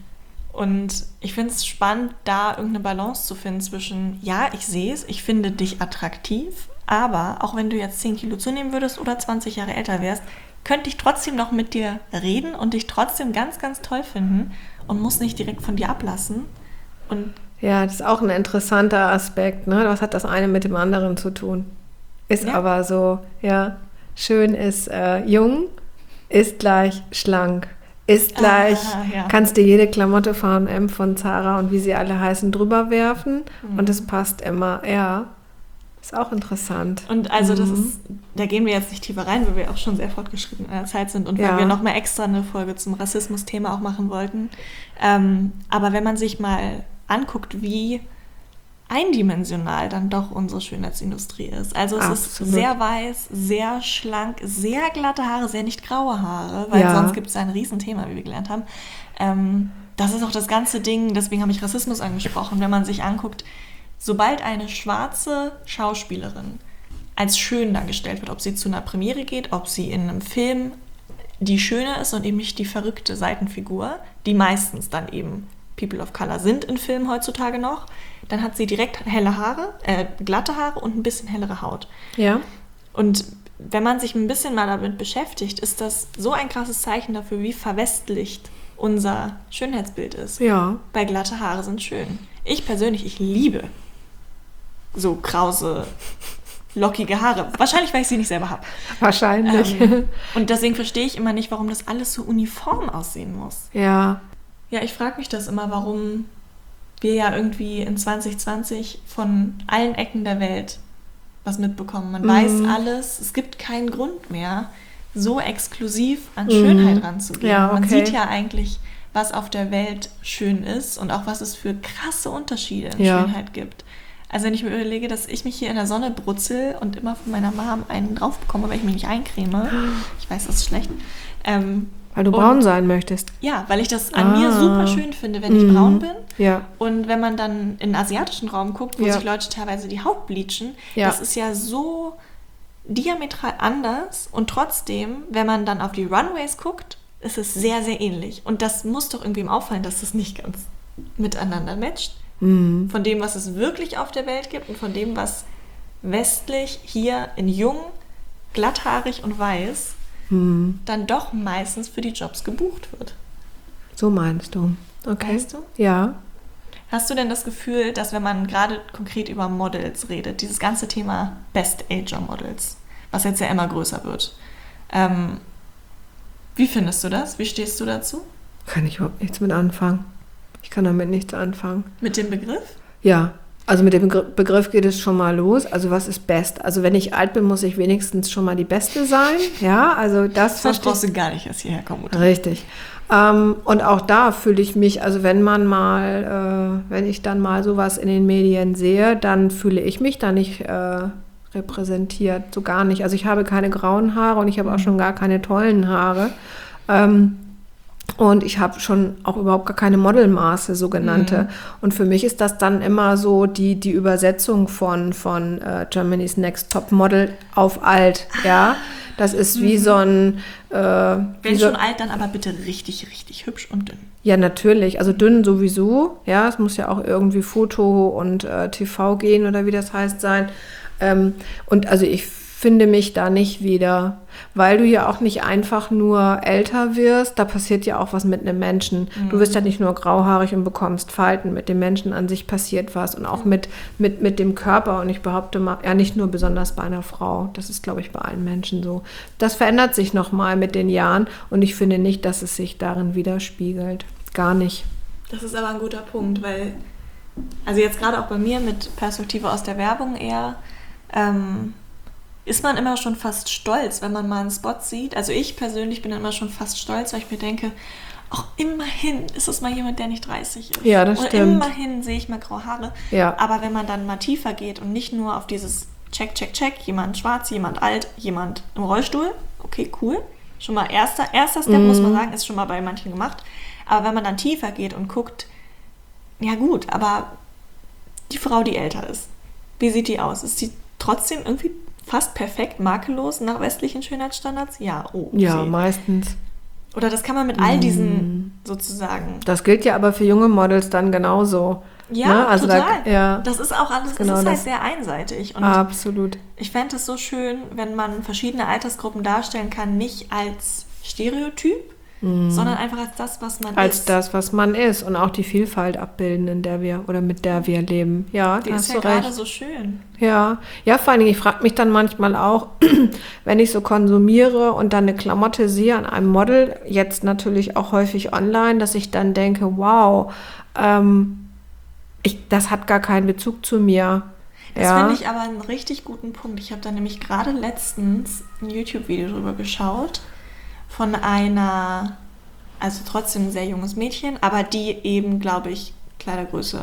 A: Und ich finde es spannend, da irgendeine Balance zu finden zwischen, ja, ich sehe es, ich finde dich attraktiv, aber auch wenn du jetzt zehn Kilo zunehmen würdest oder zwanzig Jahre älter wärst, könnte ich trotzdem noch mit dir reden und dich trotzdem ganz, ganz toll finden und muss nicht direkt von dir ablassen. Und
B: ja, das ist auch ein interessanter Aspekt, ne? Was hat das eine mit dem anderen zu tun? Ist ja. aber so, ja, schön ist äh, jung, ist gleich schlank, ist gleich,
A: ah, ja.
B: kannst dir jede Klamotte H und M von Zara und wie sie alle heißen drüber werfen
A: mhm.
B: und es passt immer, ja. Ist auch interessant.
A: Und also
B: mhm.
A: das ist, da gehen wir jetzt nicht tiefer rein, weil wir auch schon sehr fortgeschritten in der Zeit sind und
B: ja.
A: weil wir nochmal extra eine Folge zum Rassismus-Thema auch machen wollten. Ähm, aber wenn man sich mal anguckt, wie eindimensional dann doch unsere Schönheitsindustrie ist. Also es
B: Absolut.
A: ist sehr weiß, sehr schlank, sehr glatte Haare, sehr nicht graue Haare, weil
B: ja.
A: sonst gibt es ein Riesenthema, wie wir gelernt haben. Ähm, das ist auch das ganze Ding, deswegen habe ich Rassismus angesprochen, wenn man sich anguckt, sobald eine schwarze Schauspielerin als schön dargestellt wird, ob sie zu einer Premiere geht, ob sie in einem Film die Schöne ist und eben nicht die verrückte Seitenfigur, die meistens dann eben People of Color sind in Filmen heutzutage noch, dann hat sie direkt helle Haare, äh, glatte Haare und ein bisschen hellere Haut.
B: Ja.
A: Und wenn man sich ein bisschen mal damit beschäftigt, ist das so ein krasses Zeichen dafür, wie verwestlicht unser Schönheitsbild ist.
B: Ja.
A: Weil glatte Haare sind schön. Ich persönlich, ich liebe so krause, lockige Haare. Wahrscheinlich, weil ich sie nicht selber habe.
B: Wahrscheinlich.
A: Ähm, und deswegen verstehe ich immer nicht, warum das alles so uniform aussehen muss.
B: Ja.
A: Ja, ich frage mich das immer, warum wir ja irgendwie in zwanzig zwanzig von allen Ecken der Welt was mitbekommen. Man mhm. weiß alles, es gibt keinen Grund mehr, so exklusiv an mhm. Schönheit ranzugehen.
B: Ja, okay.
A: Man sieht ja eigentlich, was auf der Welt schön ist und auch was es für krasse Unterschiede in
B: ja.
A: Schönheit gibt. Also wenn ich mir überlege, dass ich mich hier in der Sonne brutzel und immer von meiner Mom einen drauf bekomme, weil ich mich nicht eincreme. Ich weiß, das ist schlecht. Ähm,
B: weil du braun sein möchtest.
A: Ja, weil ich das an
B: ah.
A: mir super schön finde, wenn ich mm. braun bin.
B: Ja.
A: Und wenn man dann in den asiatischen Raum guckt, wo
B: ja.
A: sich Leute teilweise die Haut bleachen,
B: ja.
A: das ist ja so diametral anders. Und trotzdem, wenn man dann auf die Runways guckt, ist es sehr, sehr ähnlich. Und das muss doch irgendwem auffallen, dass das nicht ganz miteinander matcht.
B: Mm.
A: Von dem, was es wirklich auf der Welt gibt und von dem, was westlich hier in jung, glatthaarig und weiß
B: mm.
A: dann doch meistens für die Jobs gebucht wird.
B: So meinst du. Okay.
A: Weißt du?
B: Ja.
A: Hast du denn das Gefühl, dass wenn man gerade konkret über Models redet, dieses ganze Thema Best-Ager-Models, was jetzt ja immer größer wird, ähm, wie findest du das? Wie stehst du dazu?
B: Kann ich überhaupt nichts mit anfangen. Ich kann damit nichts anfangen.
A: Mit dem Begriff?
B: Ja, also mit dem Begriff geht es schon mal los. Also was ist best? Also wenn ich alt bin, muss ich wenigstens schon mal die Beste sein. Ja, also das
A: Sonst brauchst du gar nicht erst hierher kommen. Oder?
B: Richtig. Ähm, und auch da fühle ich mich, also wenn man mal, äh, wenn ich dann mal sowas in den Medien sehe, dann fühle ich mich da nicht äh, repräsentiert, so gar nicht. Also ich habe keine grauen Haare und ich habe auch schon gar keine tollen Haare. Ähm, und ich habe schon auch überhaupt gar keine Modelmaße, sogenannte. Mhm. Und für mich ist das dann immer so die, die Übersetzung von, von äh, Germany's Next Top Model auf alt, ja. Das ist wie mhm. so ein... Äh,
A: Wenn
B: so,
A: schon alt, dann aber bitte richtig, richtig hübsch und dünn.
B: Ja, natürlich. Also dünn sowieso. Ja, es muss ja auch irgendwie Foto und äh, T V gehen oder wie das heißt sein. Ähm, und also ich finde mich da nicht wieder, weil du ja auch nicht einfach nur älter wirst, da passiert ja auch was mit einem Menschen. Mhm. Du wirst ja nicht nur grauhaarig und bekommst Falten, mit dem Menschen an sich passiert was und auch mit, mit, mit dem Körper. Und ich behaupte mal, ja nicht nur besonders bei einer Frau, das ist glaube ich bei allen Menschen so. Das verändert sich nochmal mit den Jahren und ich finde nicht, dass es sich darin widerspiegelt. Gar nicht.
A: Das ist aber ein guter Punkt, weil, also jetzt gerade auch bei mir mit Perspektive aus der Werbung eher, ähm, ist man immer schon fast stolz, wenn man mal einen Spot sieht. Also ich persönlich bin immer schon fast stolz, weil ich mir denke, auch immerhin ist es mal jemand, der nicht dreißig ist.
B: Ja, das
A: Oder
B: stimmt.
A: immerhin sehe ich mal graue Haare.
B: Ja.
A: Aber wenn man dann mal tiefer geht und nicht nur auf dieses Check, Check, Check, jemand schwarz, jemand alt, jemand im Rollstuhl, okay, cool. Schon mal erster, erster Step, mm. muss man sagen, ist schon mal bei manchen gemacht. Aber wenn man dann tiefer geht und guckt, ja gut, aber die Frau, die älter ist, wie sieht die aus? Ist die trotzdem irgendwie fast perfekt, makellos nach westlichen Schönheitsstandards? Ja, oh.
B: Ja,
A: sie.
B: meistens.
A: Oder das kann man mit all diesen mm. sozusagen...
B: Das gilt ja aber für junge Models dann genauso.
A: Ja,
B: ne? Also
A: total.
B: Da, ja.
A: Das ist auch alles,
B: genau
A: das ist halt
B: das.
A: sehr einseitig. Und
B: absolut.
A: Ich fände es so schön, wenn man verschiedene Altersgruppen darstellen kann, nicht als Stereotyp, mm. sondern einfach als das, was man
B: als
A: ist.
B: Als das, was man ist und auch die Vielfalt abbilden, in der wir oder mit der wir leben. Ja,
A: die
B: da
A: ist
B: hast
A: ja
B: du recht.
A: gerade so schön.
B: Ja, ja, vor allen Dingen, ich frage mich dann manchmal auch, wenn ich so konsumiere und dann eine Klamotte sehe an einem Model, jetzt natürlich auch häufig online, dass ich dann denke, wow, ähm, ich, das hat gar keinen Bezug zu mir.
A: Das
B: ja.
A: finde ich aber einen richtig guten Punkt. Ich habe da nämlich gerade letztens ein YouTube-Video drüber geschaut von einer, also trotzdem ein sehr junges Mädchen, aber die eben, glaube ich, Kleidergröße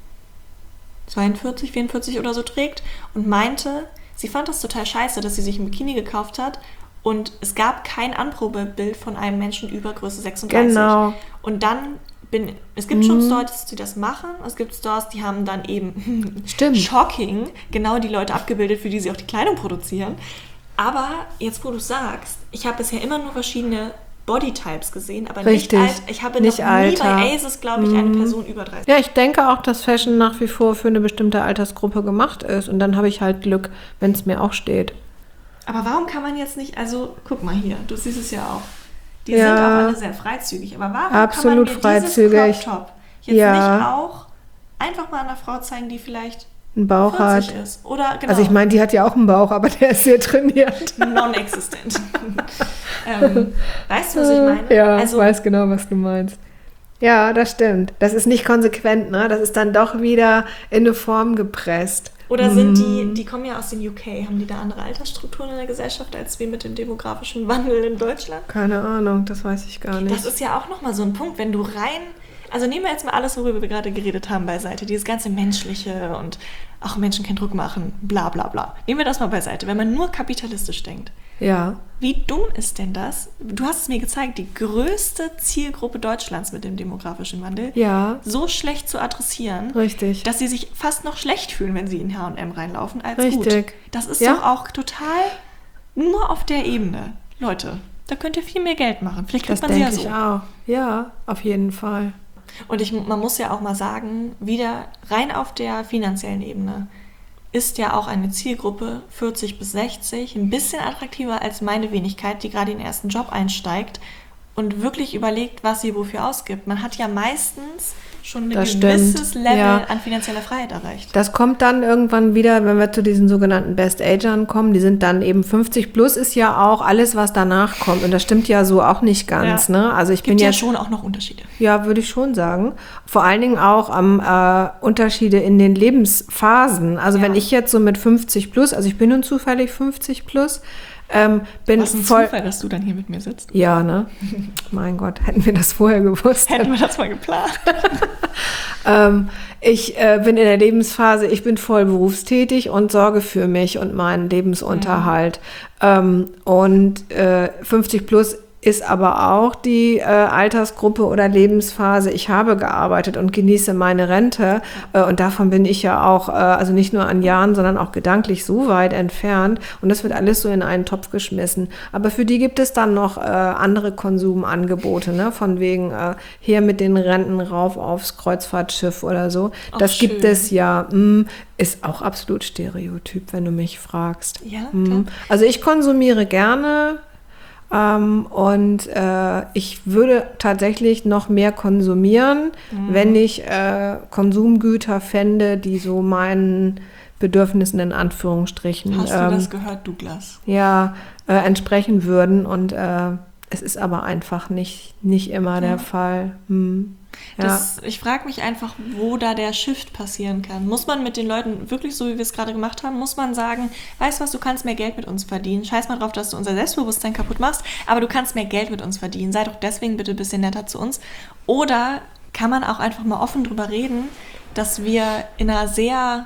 A: zweiundvierzig, vierundvierzig oder so trägt und meinte, sie fand das total scheiße, dass sie sich ein Bikini gekauft hat und es gab kein Anprobebild von einem Menschen über Größe sechsunddreißig.
B: Genau.
A: Und dann bin, es gibt mhm. schon Stores, die das machen, es gibt Stores, die haben dann eben
B: Stimmt.
A: shocking genau die Leute abgebildet, für die sie auch die Kleidung produzieren. Aber jetzt, wo du sagst, ich habe bisher immer nur verschiedene Bodytypes gesehen, aber
B: Richtig.
A: nicht alt. Ich habe
B: nicht
A: noch nie
B: Alter.
A: bei Aces, glaube ich, eine Person über dreißig.
B: Ja, ich denke auch, dass Fashion nach wie vor für eine bestimmte Altersgruppe gemacht ist. Und dann habe ich halt Glück, wenn es mir auch steht.
A: Aber warum kann man jetzt nicht, also guck mal hier, du siehst es ja auch. Die
B: ja,
A: sind auch alle sehr freizügig. Aber warum
B: absolut
A: kann man mir
B: freizügig.
A: dieses Crop Top jetzt
B: ja.
A: nicht auch einfach mal einer Frau zeigen, die vielleicht
B: einen Bauch hat.
A: Ist. Oder, genau.
B: Also ich meine, die hat ja auch einen Bauch, aber der ist sehr trainiert.
A: Non-existent. ähm, weißt du, was ich meine?
B: Ja,
A: also,
B: ich weiß genau, was du meinst. Ja, das stimmt. Das ist nicht konsequent, ne? Das ist dann doch wieder in eine Form gepresst.
A: Oder sind die, die kommen ja aus den U K, haben die da andere Altersstrukturen in der Gesellschaft als wir mit dem demografischen Wandel in Deutschland?
B: Keine Ahnung, das weiß ich gar nicht.
A: Das ist ja auch nochmal so ein Punkt, wenn du rein, also nehmen wir jetzt mal alles, worüber wir gerade geredet haben, beiseite, dieses ganze Menschliche und auch Menschen keinen Druck machen, bla bla bla. Nehmen wir das mal beiseite, wenn man nur kapitalistisch denkt.
B: Ja.
A: Wie dumm ist denn das? Du hast es mir gezeigt, die größte Zielgruppe Deutschlands mit dem demografischen Wandel
B: ja.
A: so schlecht zu adressieren,
B: Richtig.
A: dass sie sich fast noch schlecht fühlen, wenn sie in H und M reinlaufen, als
B: Richtig.
A: gut. Das ist
B: ja.
A: doch auch total nur auf der Ebene. Leute, da könnt ihr viel mehr Geld machen. Vielleicht kriegt
B: das
A: man sie ja
B: so. Ich auch. Ja, auf jeden Fall.
A: Und ich, man muss ja auch mal sagen, wieder rein auf der finanziellen Ebene ist ja auch eine Zielgruppe vierzig bis sechzig ein bisschen attraktiver als meine Wenigkeit, die gerade in den ersten Job einsteigt und wirklich überlegt, was sie wofür ausgibt. Man hat ja meistens schon ein gewisses
B: stimmt.
A: Level
B: ja.
A: an finanzieller Freiheit erreicht.
B: Das kommt dann irgendwann wieder, wenn wir zu diesen sogenannten Best-Agern kommen. Die sind dann eben fünfzig plus ist ja auch alles, was danach kommt. Und das stimmt ja so auch nicht ganz. Ja. Ne? Also ich
A: Gibt
B: bin
A: ja
B: jetzt,
A: schon auch noch Unterschiede.
B: Ja, würde ich schon sagen. Vor allen Dingen auch am äh, Unterschiede in den Lebensphasen. Also ja. wenn ich jetzt so mit fünfzig plus, also ich bin nun zufällig fünfzig plus, Ähm, bin
A: Was ein
B: voll,
A: Zufall, dass du dann hier mit mir sitzt.
B: Ja, ne? Mein Gott, hätten wir das vorher gewusst.
A: Hätten wir das mal geplant.
B: ähm, ich äh, bin in der Lebensphase, ich bin voll berufstätig und sorge für mich und meinen Lebensunterhalt. Mhm. Ähm, und äh, fünfzig plus ist aber auch die äh, Altersgruppe oder Lebensphase. Ich habe gearbeitet und genieße meine Rente. Äh, und davon bin ich ja auch, äh, also nicht nur an Jahren, sondern auch gedanklich so weit entfernt. Und das wird alles so in einen Topf geschmissen. Aber für die gibt es dann noch äh, andere Konsumangebote, ne? Von wegen äh, hier mit den Renten rauf aufs Kreuzfahrtschiff oder so.
A: Ach,
B: das
A: schön.
B: gibt es ja. Mh, ist auch absolut Stereotyp, wenn du mich fragst.
A: Ja,
B: mh. Also ich konsumiere gerne. Um, und äh, ich würde tatsächlich noch mehr konsumieren, mhm. wenn ich äh, Konsumgüter fände, die so meinen Bedürfnissen in Anführungsstrichen
A: Hast
B: ähm,
A: du das gehört, Douglas?
B: Ja, äh, entsprechen würden. Und äh, es ist aber einfach nicht, nicht immer ja. der Fall. Hm. Ja.
A: Das, ich frage mich einfach, wo da der Shift passieren kann. Muss man mit den Leuten wirklich, so wie wir es gerade gemacht haben, muss man sagen, weißt du was, du kannst mehr Geld mit uns verdienen. Scheiß mal drauf, dass du unser Selbstbewusstsein kaputt machst, aber du kannst mehr Geld mit uns verdienen. Sei doch deswegen bitte ein bisschen netter zu uns. Oder kann man auch einfach mal offen drüber reden, dass wir in einer sehr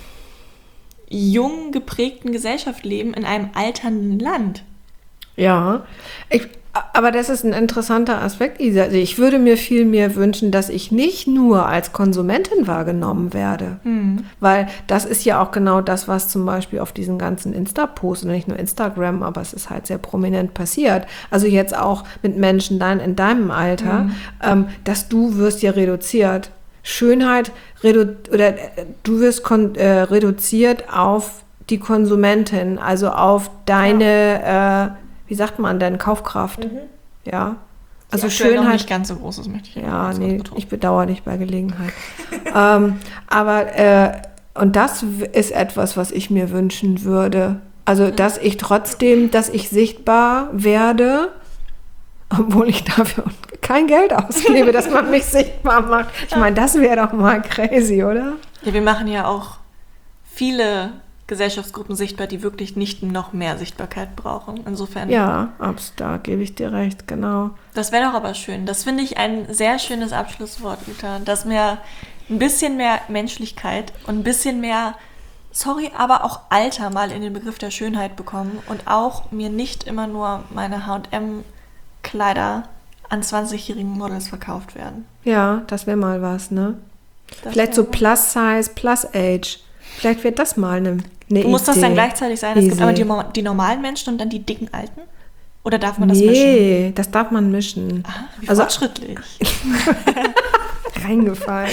A: jung geprägten Gesellschaft leben, in einem alternden Land.
B: Ja, ich... Aber das ist ein interessanter Aspekt, Isa. Also ich würde mir viel mehr wünschen, dass ich nicht nur als Konsumentin wahrgenommen werde. Mhm. Weil das ist ja auch genau das, was zum Beispiel auf diesen ganzen Insta-Posts, und nicht nur Instagram, aber es ist halt sehr prominent passiert. Also jetzt auch mit Menschen dann in deinem Alter, mhm. ähm, dass du wirst ja reduziert. Schönheit redu- oder äh, du wirst kon- äh, reduziert auf die Konsumentin, also auf deine ja. äh, wie sagt man denn, Kaufkraft, mhm. ja. Also
A: die
B: Schönheit
A: noch nicht ganz so groß ist, möchte ich
B: ja, nee, ich bedauere dich bei Gelegenheit. ähm, aber äh, und das ist etwas, was ich mir wünschen würde. Also, mhm. dass ich trotzdem, dass ich sichtbar werde, obwohl ich dafür kein Geld ausgebe, dass man mich sichtbar macht. Ich meine, das wäre doch mal crazy, oder?
A: Ja, wir machen ja auch viele Gesellschaftsgruppen sichtbar, die wirklich nicht noch mehr Sichtbarkeit brauchen. Insofern.
B: Ja, abs, da gebe ich dir recht, genau.
A: Das wäre doch aber schön. Das finde ich ein sehr schönes Abschlusswort, Uta, dass mir ein bisschen mehr Menschlichkeit und ein bisschen mehr, sorry, aber auch Alter mal in den Begriff der Schönheit bekommen und auch mir nicht immer nur meine H und M-Kleider an zwanzigjährigen Models verkauft werden.
B: Ja, das wäre mal was, ne? Das Vielleicht so Plus Size, Plus Age. Vielleicht wird das mal eine, eine
A: Du musst
B: Idee.
A: das dann gleichzeitig sein. Es Easy. Gibt aber die, die normalen Menschen und dann die dicken Alten? Oder darf man das
B: nee,
A: mischen?
B: Nee, das darf man mischen.
A: Ah, wie
B: also,
A: fortschrittlich.
B: Reingefallen.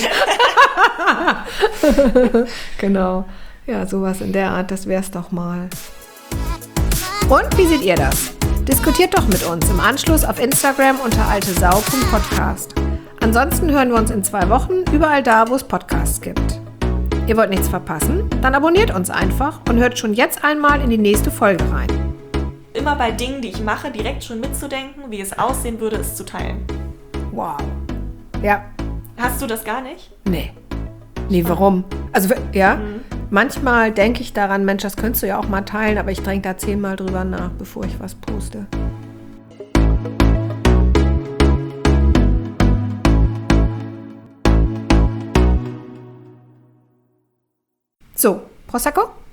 B: Genau. Ja, sowas in der Art, das wär's doch mal. Und wie seht ihr das? Diskutiert doch mit uns im Anschluss auf Instagram unter altesau punkt podcast. Ansonsten hören wir uns in zwei Wochen überall da, wo es Podcasts gibt. Ihr wollt nichts verpassen? Dann abonniert uns einfach und hört schon jetzt einmal in die nächste Folge rein.
A: Immer bei Dingen, die ich mache, direkt schon mitzudenken, wie es aussehen würde, es zu teilen.
B: Wow. Ja.
A: Hast du das gar nicht?
B: Nee. Nee, warum? Also, ja, mhm. manchmal denke ich daran, Mensch, das könntest du ja auch mal teilen, aber ich denke da zehnmal drüber nach, bevor ich was poste. So, Prosecco?